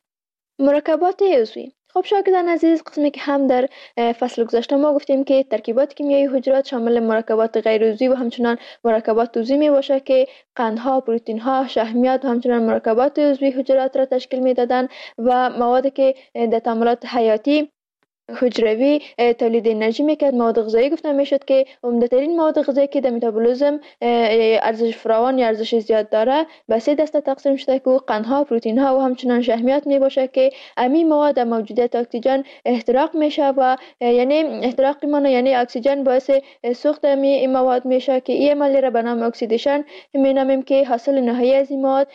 مرکبات عضوی. خب شاگردان عزیز، قسمی که هم در فصل گذشته ما گفتیم که ترکیبات کیمیایی حجرات شامل مرکبات غیر عضوی و همچنان مرکبات عضوی می باشه که قندها، پروتئین ها، شحمیات و همچنان مرکبات عضوی حجرات را تشکیل می دادن و موادی که در تعاملات حیاتی حجروی تولید انرژی میکرد. مواد غذایی گفته میشد که عمده ترین مواد غذایی که در متابولیسم ارزش فراوان یا ارزش زیاد داره به سه دسته تقسیم شده که قندها، پروتئین ها و همچنان شحمیات می باشه که امی مواد در موجودیت اکسیژن احتراق میشه و یعنی احتراق معنی یعنی اکسیژن باعث سوخت امی مواد میشه که این عملیه را به نام اکسیدیشن مینامیم که حاصل نهایی از این مواد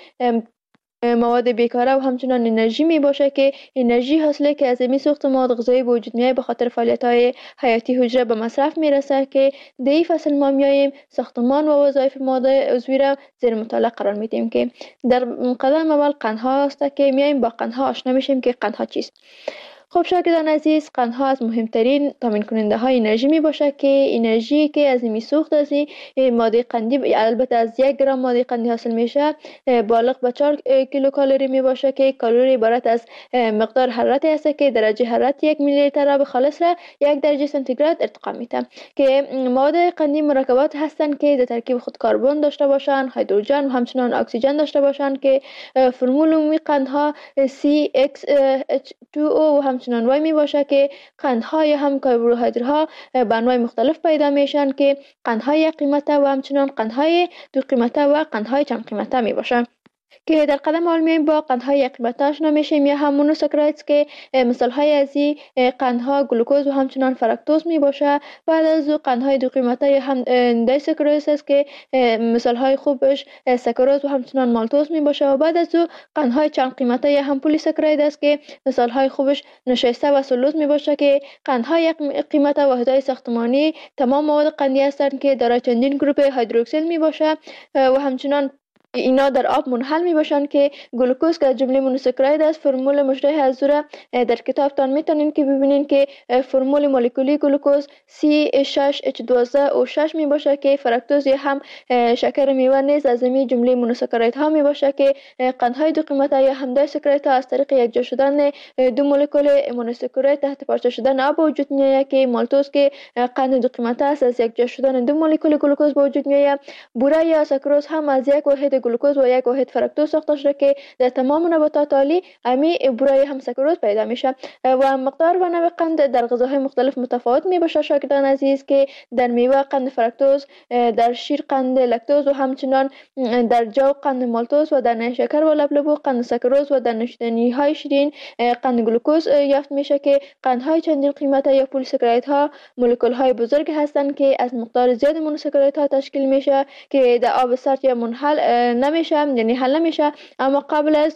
مواد بیکاره و همچنان انرژی می باشه که انرژی حاصله که از می سوخت مواد غذایی به وجود میاد به خاطر فعالیت های حیاتی حجره به مصرف میرسه که در این فصل ما میاییم ساختمان و وظایف مواد عضوی را زیر مطالعه قرار میدیم که در قدم اول قندها است که میاییم با قندها آشنا میشیم که قندها چیست. خب شاگردان عزیز، قندها از مهمترین تامین کننده های انرژی می باشه که انرژی که از می سوخت از این ماده قندی البته از یک گرم ماده قندی حاصل میشه بالغ به چهار کیلو کالری می باشه که کالری عبارت از مقدار حرارتی است که درجه حرارت یک میلی لیتر آب خالص را یک درجه سانتیگراد ارتقا میده که مواد قندی مرکبات هستند که در ترکیب خود کربن داشته باشند، هیدروژن و همچنان اکسیژن داشته باشند که فرمول عمومی قندها سی ایکس اچ دو او و همچنان وای می باشه که قندهای هم کربوهیدراتها به انواع مختلف پیدا میشن که قندهای یک قیمته و همچنان قندهای دو قیمته و قندهای چند قیمته می باشن که در قدم اول میایم با قندهای یک قیمته آشنا میشیم یا هم مونوساکرایدز که مثال های از این قندها گلوکوز و همچنان فرکتوز می باشه. بعد از او قندهای دو قیمته یا هم دیساکاریدز است که مثال های خوبش ساکاروز و همچنان مالتوز می باشه و بعد از او قندهای چند قیمته یا هم پلیساکراید است که مثال های خوبش نشایسته و سلوز می باشه که قندهای یک قیمته واحدهای ساختمانی تمام مواد قندی هستند که دارای چندین گروپ هیدروکسیل می باشه و همچنان اینا در آب منحل می باشند که گلوکوز که جمله مونوساکراید است. فرمول مشابه از او در کتابتان میتونین که ببینین که فرمول مولکولی گلوکوز سی شش اچ دوازده او شش می باشه که فرکتوز هم شکر میوه نیز از این جمله مونوساکراید ها می باشه که قندهای دو قیمته یا هم دیساکراید ها از طریق یکجا شدن دو مولکول مونوساکراید تحت پارچه شدن آب وجود میآید که مالتوز که قند دو قیمته است از یکجا شدن دو مولکول گلوکوز به وجود میآید. بوره یا ساکروز هم از یک واحد گلوکوز و یک واحد فرکتوز ساخته شده که در تمام نباتات عالی امی بوره هم ساکروز پیدا میشه و مقدار و نوع قند در غذاهای مختلف متفاوت می باشه شاگردان عزیز که در میوه قند فرکتوز، در شیر قند لکتوز و همچنان در جو قند مالتوز و در نیشکر و لبلبو قند ساکروز و در نوشیدنی های شیرین قند گلوکوز یافت میشه که قندهای چندین قیمته یا پلیساکراید ها مولکول های بزرگ هستند که از مقدار زیاد مونوساکراید ها تشکیل میشه که در آب سرد یا منحل نمیشه یعنی حل نمیشه اما قبل از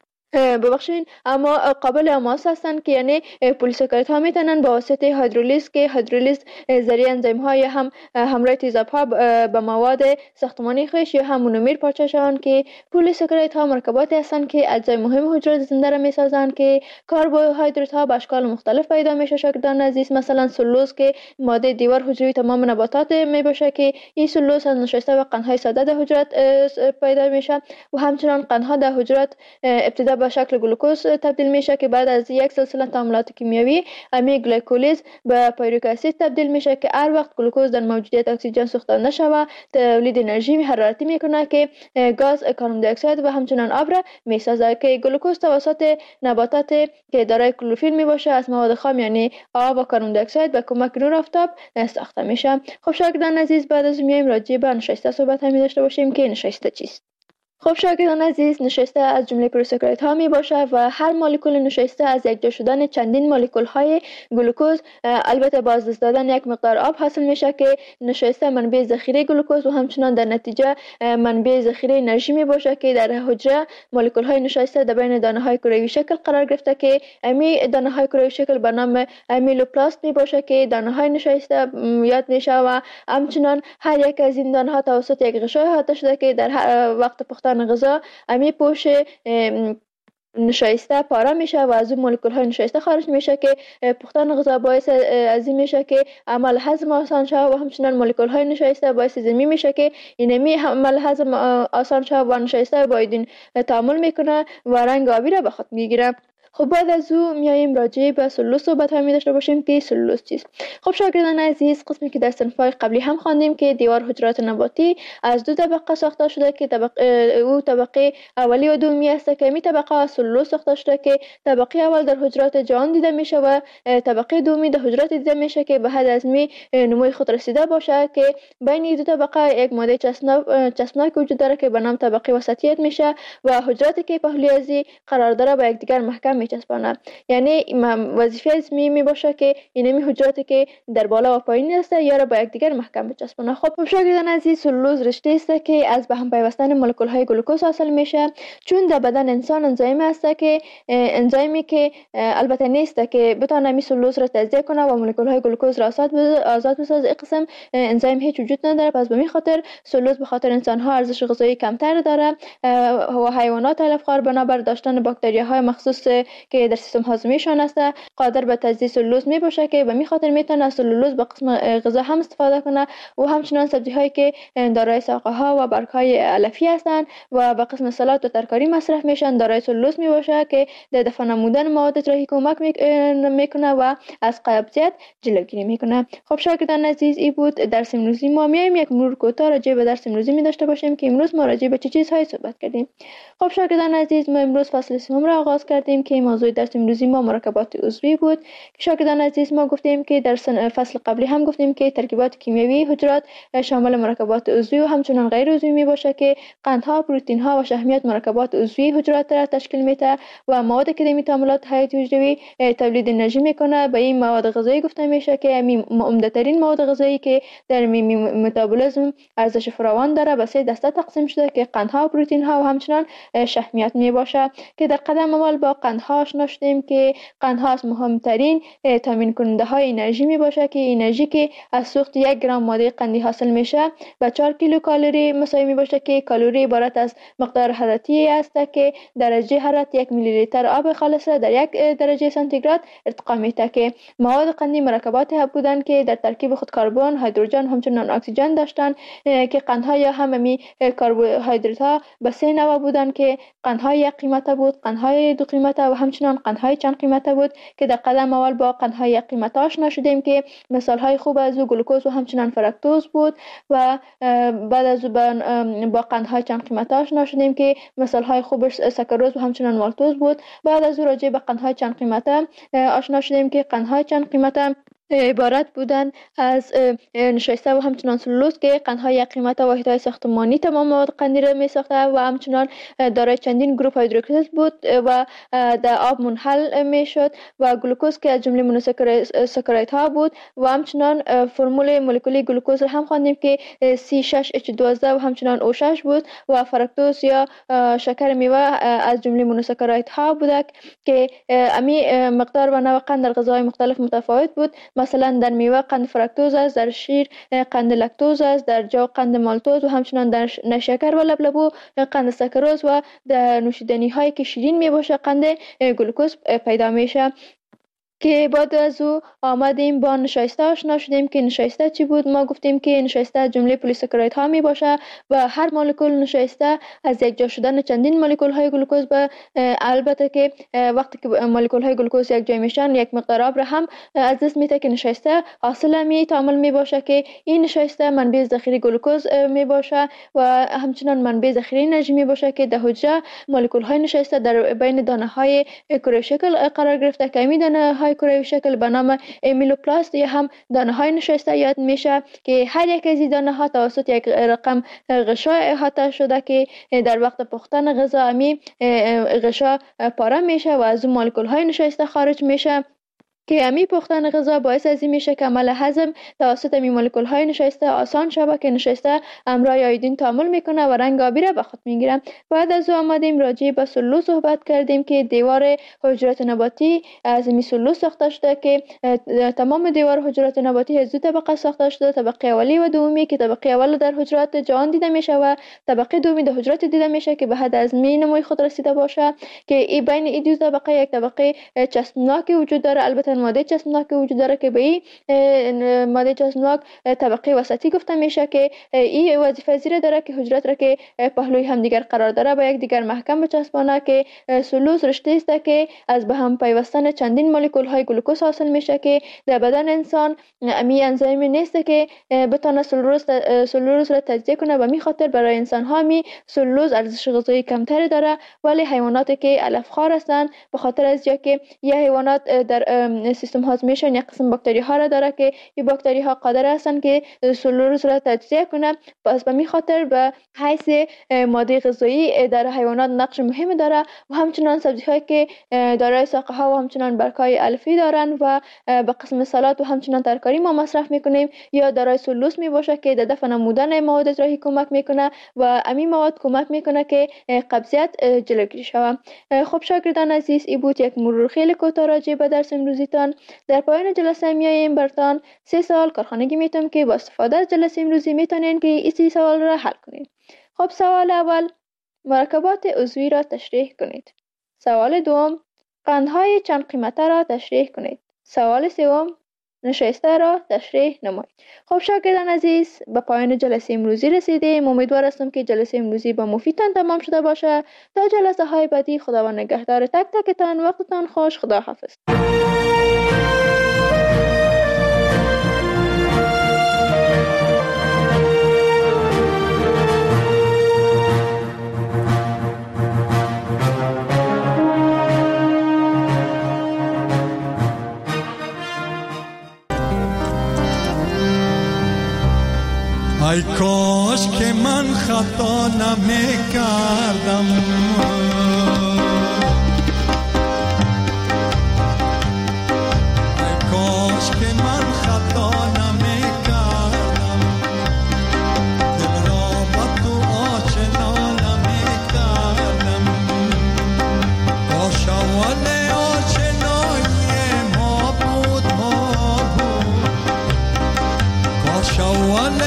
ببخشید اما قابل اماس هستند که یعنی پلیساکراید ها میتونن با واسطه هیدرولیز که هیدرولیز ذریعه انزیم های هم همراه تیزاب ها به مواد ساختمانی خویش یا هم مونومر پارچه شوند که پلیساکراید ها مرکباتی هستند که اجزای مهم حجرات زنده را میسازند که کربوهیدرات ها به اشکال مختلف پیدا میشه شاگردان عزیز. مثلا سلوز که ماده دیوار حجروی تمام نباتات می باشه که این سلوز از نشسته و قندهای ساده در حجرات پیدا میشه و همچنان قندها در حجرات ابتدا به شکل گلوکوز تبدیل میشه که بعد از یک سلسله تعاملات کیمیایی امی گلیکولیز به پیرویک اسید تبدیل میشه که هر وقت گلوکوز در موجودیت اکسیژن سوختانده شود تولید انرژی حرارتی میکنه که گاز کاربن دی اکساید و همچنان آب را میسازه که گلوکوز توسط نباتات که دارای کلروفیل می باشه از مواد خام یعنی آب و کاربن دی اکساید به کمک نور آفتاب ساخته میشه. خب شاگردان عزیز، بعد از میایم راجع به نشایسته صحبت هم داشته باشیم که نشایسته چیست. خب شاگردان عزیز، نشایسته از جمله پلیساکارید ها می باشه و هر مولکول نشایسته از یکجا شدن چندین مولکول های گلوکوز البته با از دست دادن یک مقدار آب حاصل میشه که نشایسته منبع ذخیره گلوکوز و همچنان در نتیجه منبع ذخیره انرژی می باشه که در حجره مولکول های نشایسته در بین دانه های کروی شکل قرار گرفته که امی دانه های کروی شکل به نام امیلوپلاست می باشه که دانه های نشایسته یاد میشه و همچنان هر یک از این دانه ها توسط یک غشای احاطه شده که در وقت پختن غذا امی پوش نشایسته پاره میشه و از اون مولکول های نشایسته خارج میشه که پختن غذا باعث از این میشه که عمل هضم آسان شه و همچنان مولکول های نشایسته باعث زمین میشه که اینمی عمل هضم آسان شه و نشایسته با این تعامل میکنه و رنگ آبی را به خود میگیره. خب بعد از او میایم راجع به سلولوز صحبت هم داشته باشیم که سلولوز چیست. خب شاگردان عزیز، قسمی که در صنف‌های قبلی هم خواندیم که دیوار حجرات نباتی از دو طبقه ساخته شده که طبقه او طبقه اولی و دومی است که می طبقه از سلولوز ساخته شده که طبقه اول در حجرات جان دیده میشه و طبقه دومی در حجرات دیده میشه که به حد از می نموی خود رسیده باشه که بین دو طبقه یک ماده چسبناک وجود داره که به نام طبقه وسطیت میشه و حجراتی که پهلوی ازی قرار داره با یکدیگر محکم میچسبانه. یعنی وظیفه از می می باشه که اینمی حجراتی که در بالا و پایین است یا را با یکدیگر محکم بچسبانه. خب شاگردان عزیز، سلولوز رشته است که از به هم پیوستن مولکول های گلوکوز حاصل میشه. چون در بدن انسان انزیم است که انزیمی که البته نیست که بتونه می سلولوز را تجزیه کنه و مولکول های گلوکوز را آزاد بسازه. این قسم انزیم هیچ وجود نداره. پس به می خاطر سلولوز به خاطر انسان ها ارزش غذایی کمتر داره و حیوانات علفخوار بنابر داشتن باکتریاهای مخصوص که در سیستم هاضمه‌شان است قادر به تجزیه سلولوز می باشه که به می خاطر میتونه سلولوز به قسم غذا هم استفاده کنه و همچنان سبزی هایی که دارای ساقه ها و برگ های علفی هستند و به قسم سالاد و ترکاری مصرف میشن دارای سلولوز می باشه که در دفع نمودن مواد اجراحی کمک میکنه و از قبضیت جلوگیری میکنه. خب شاگردان عزیز، این بود درس امروزی ما. میایم یک مرور کوتاه راجع به درس امروزی می داشته باشیم که امروز ما راجع به چه چیزهایی صحبت کردیم. خب شاگردان عزیز، ما امروز فصل سوم را آغاز کردیم که موضوع درس امروزی ما مرکبات عضوی بود. شاگردان عزیز، ما گفتیم که در فصل قبلی هم گفتیم که ترکیبات کیمیایی حجرات شامل مرکبات عضوی و همچنان غیر عضوی می باشه که قندها، پروتئین ها و شحمیات مرکبات عضوی حجرات را تشکیل میده و مواد که در تعاملات حیاتی حجروی تولید انرژی میکنه. به این مواد غذایی گفته میشه که عمده ترین مواد غذایی که در متابولیسم ارزش فراوان داره به سه دسته تقسیم شده که قندها، پروتئین ها و همچنان شحمیات می باشه که در قدم اول با قندها آشنا شدیم که قندها از مهمترین تامین کننده های انرژی می باشه که انرژی که از سوخت یک گرم ماده قندی حاصل میشه به چهار کیلو کالری مساوی می باشه که کالری عبارت از مقدار حرارتی است که درجه حرارت یک میلی لیتر آب خالص در یک درجه سانتیگراد ارتقا میده که مواد قندی مرکبات بودند که در ترکیب خود کربن، هیدروژن همچنان اکسیژن داشتند که قندها یا هممی کربوهیدرات ها به سه نوع بودند که قندهای یک قیمته بود، قندهای دو قیمته و همچنان قندهای چند قیمته بود که در قدم اول با قندهای یک قیمته آشنا شدیم که مثال های خوب از او گلوکوز و همچنان فرکتوز بود و بعد از با قندهای چند قیمته آشنا شدیم که مثال های خوبش سکروز و همچنان مالتوز بود. بعد از او راجع به قندهای چند قیمته آشنا شدیم که قندهای چند قیمته عبارت بودن از نشایسته و همچنان سلولوز که قندهای یک قیمت و واحدهای ساختمانی تمام مواد قندی را می ساخته و همچنان دارای چندین گروپ هیدروکسید بود و در آب منحل می شد و گلوکوز که از جمله مونوساکاریدها ها بود و همچنان فرمول مولکولی گلوکوز را هم خواندیم که سی شش اچ دوازده و همچنان او شش بود و فرکتوز یا شکر میوه از جمله مونوساکاریدها ها بوده که امی مقدار و نوع قند در غذاهای مختلف متفاوت بود. مثلا در میوه قند فرکتوز است، در شیر قند لاکتوز است، در جو قند مالتوز و همچنان در نشکر و لبلبو قند سکروز و در نوشیدنی هایی که شیرین می باشه قند گلوکوز پیدا میشه. که بعد از او آمدیم با نشایسته آشنا شدیم که نشایسته چی بود. ما گفتیم که نشایسته جمله پلیساکارید ها می باشه و هر مولکول نشایسته از یک جا شدن چندین مولکول های گلوکوز به، البته که وقتی که مولکول های گلوکوز یک جای میشن یک مقدار آب را هم از دست میده که نشایسته حاصل می تعامل می باشه که این نشایسته منبع ذخیره گلوکوز می باشه و همچنان منبع ذخیره انرژی می باشه که در حجره مولکول های نشایسته در بین دانه های کره شکل قرار گرفته که این دانه های کره شکل به نام امیلوپلاست یا هم دانه های نشایسته یاد میشه که هر یک از این دانه ها توسط یک رقم غشا احاطه شده که در وقت پختن غذا امی غشا پاره میشه و از اون مولکول های نشایسته خارج میشه که امی پختن غذا باعث از این میشه که عمل هضم توسط می مولکول های نشایسته آسان شود که نشایسته امرای آیودین تعامل میکنه و رنگ آبی را به خود میگیره. بعد از او آمدیم راجع به سلول صحبت کردیم که دیوار حجرات نباتی از می سلول ساخته شده که تمام دیوار حجرات نباتی از دو طبقه ساخته شده، طبقه اولی و دومی که طبقه اول در حجرات جوان دیده میشه و طبقه دومی در حجرات دیده میشه که به حد از می نموی خود رسیده باشه که ای بین این دو طبقه یک طبقه چسبناکی وجود داره. البته ماده چسبناک وجود داره که به این ماده چسبناک طبقه وسطی گفته میشه که این وظیفه زیر داره که حجرات را که پهلوی همدیگر قرار داره با یک دیگر محکم بچسبانه که سلوز رشته است که از به هم پیوستن چندین مولکول های گلوکوز حاصل میشه که در بدن انسان امی انزیمی نیست که بتونه سلوز سلوز را تجزیه کنه و می خاطر برای انسان ها می سلوز ارزش غذایی کمتری داره، ولی حیواناتی که علف خوار هستند به خاطر از یا که یه حیوانات در سیستم هاضمهشون یک قسم باکتری ها را داره که این باکتری ها قادر هستند که سلوز را تجزیه کنه. پس به می خاطر به حیث ماده غذایی در حیوانات نقش مهم داره و همچنان سبزی هایی که دارای ساقه ها و همچنان برگ‌های الفی دارن و به قسم سالاد و همچنان ترکاری ما مصرف میکنیم یا دارای سلوز می باشه که در دفع نمودن مواد اجراحی کمک میکنه و امی مواد کمک میکنه که قبضیت جلوگیری شود. خب شاگردان عزیز، این بود یک مرور خیلی کوتاه راجع به درس امروزیتان. در پایان جلسه میایم براتان سه سوال کارخانگی میتونم که با استفاده از جلسه امروزی میتونین که این سه سوال را حل کنید. خب سوال اول، مرکبات عضوی را تشریح کنید. سوال دوم، قندهای چند قیمته را تشریح کنید. سوال سوم، نشایسته را تشریح نمایید. خب شاگردان عزیز، به پایان جلسه امروزی رسیدیم. امیدوار هستم که جلسه امروزی با مفیدتان تمام شده باشه. تا جلسه های بعدی خداوند نگهدار تک تکتان. وقتتان خوش. خدا حافظ. ای کاش که من خطا نمی کردم، ای کاش که من خطا نمی کردم، دل را با تو آشنا نمی کردم. کاش اول آشنایی ما بود ما بود، کاش اول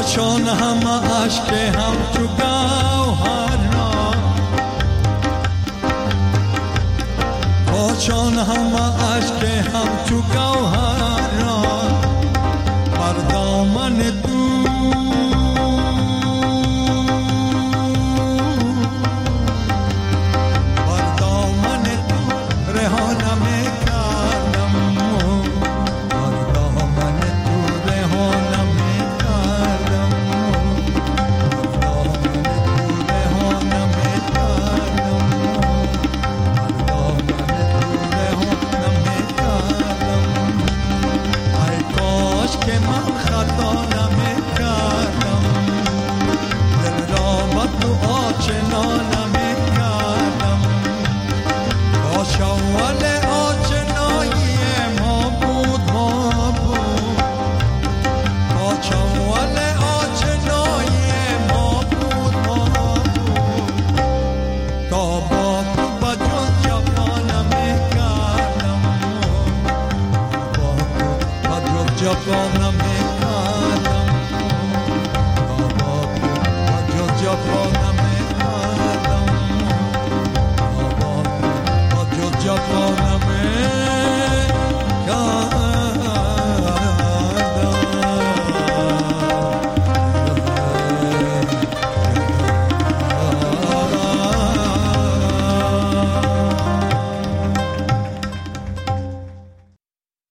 چون همه عشق هم تو گوهر را با چون همه عشق هم تو گوهر را بر دامن دو بر دامن دو رها نمی‌کردم بر دامن دو رها نمی‌کردم که من خطا نمی‌کردم دل را با تو آشنا نمی‌کردم کاش اول آشنایی ما بود ما بود کاش اول آشنایی ما بود ما بود تا با تو با جز جفا نمی‌کردم با تو با جز جفا نمی‌کردم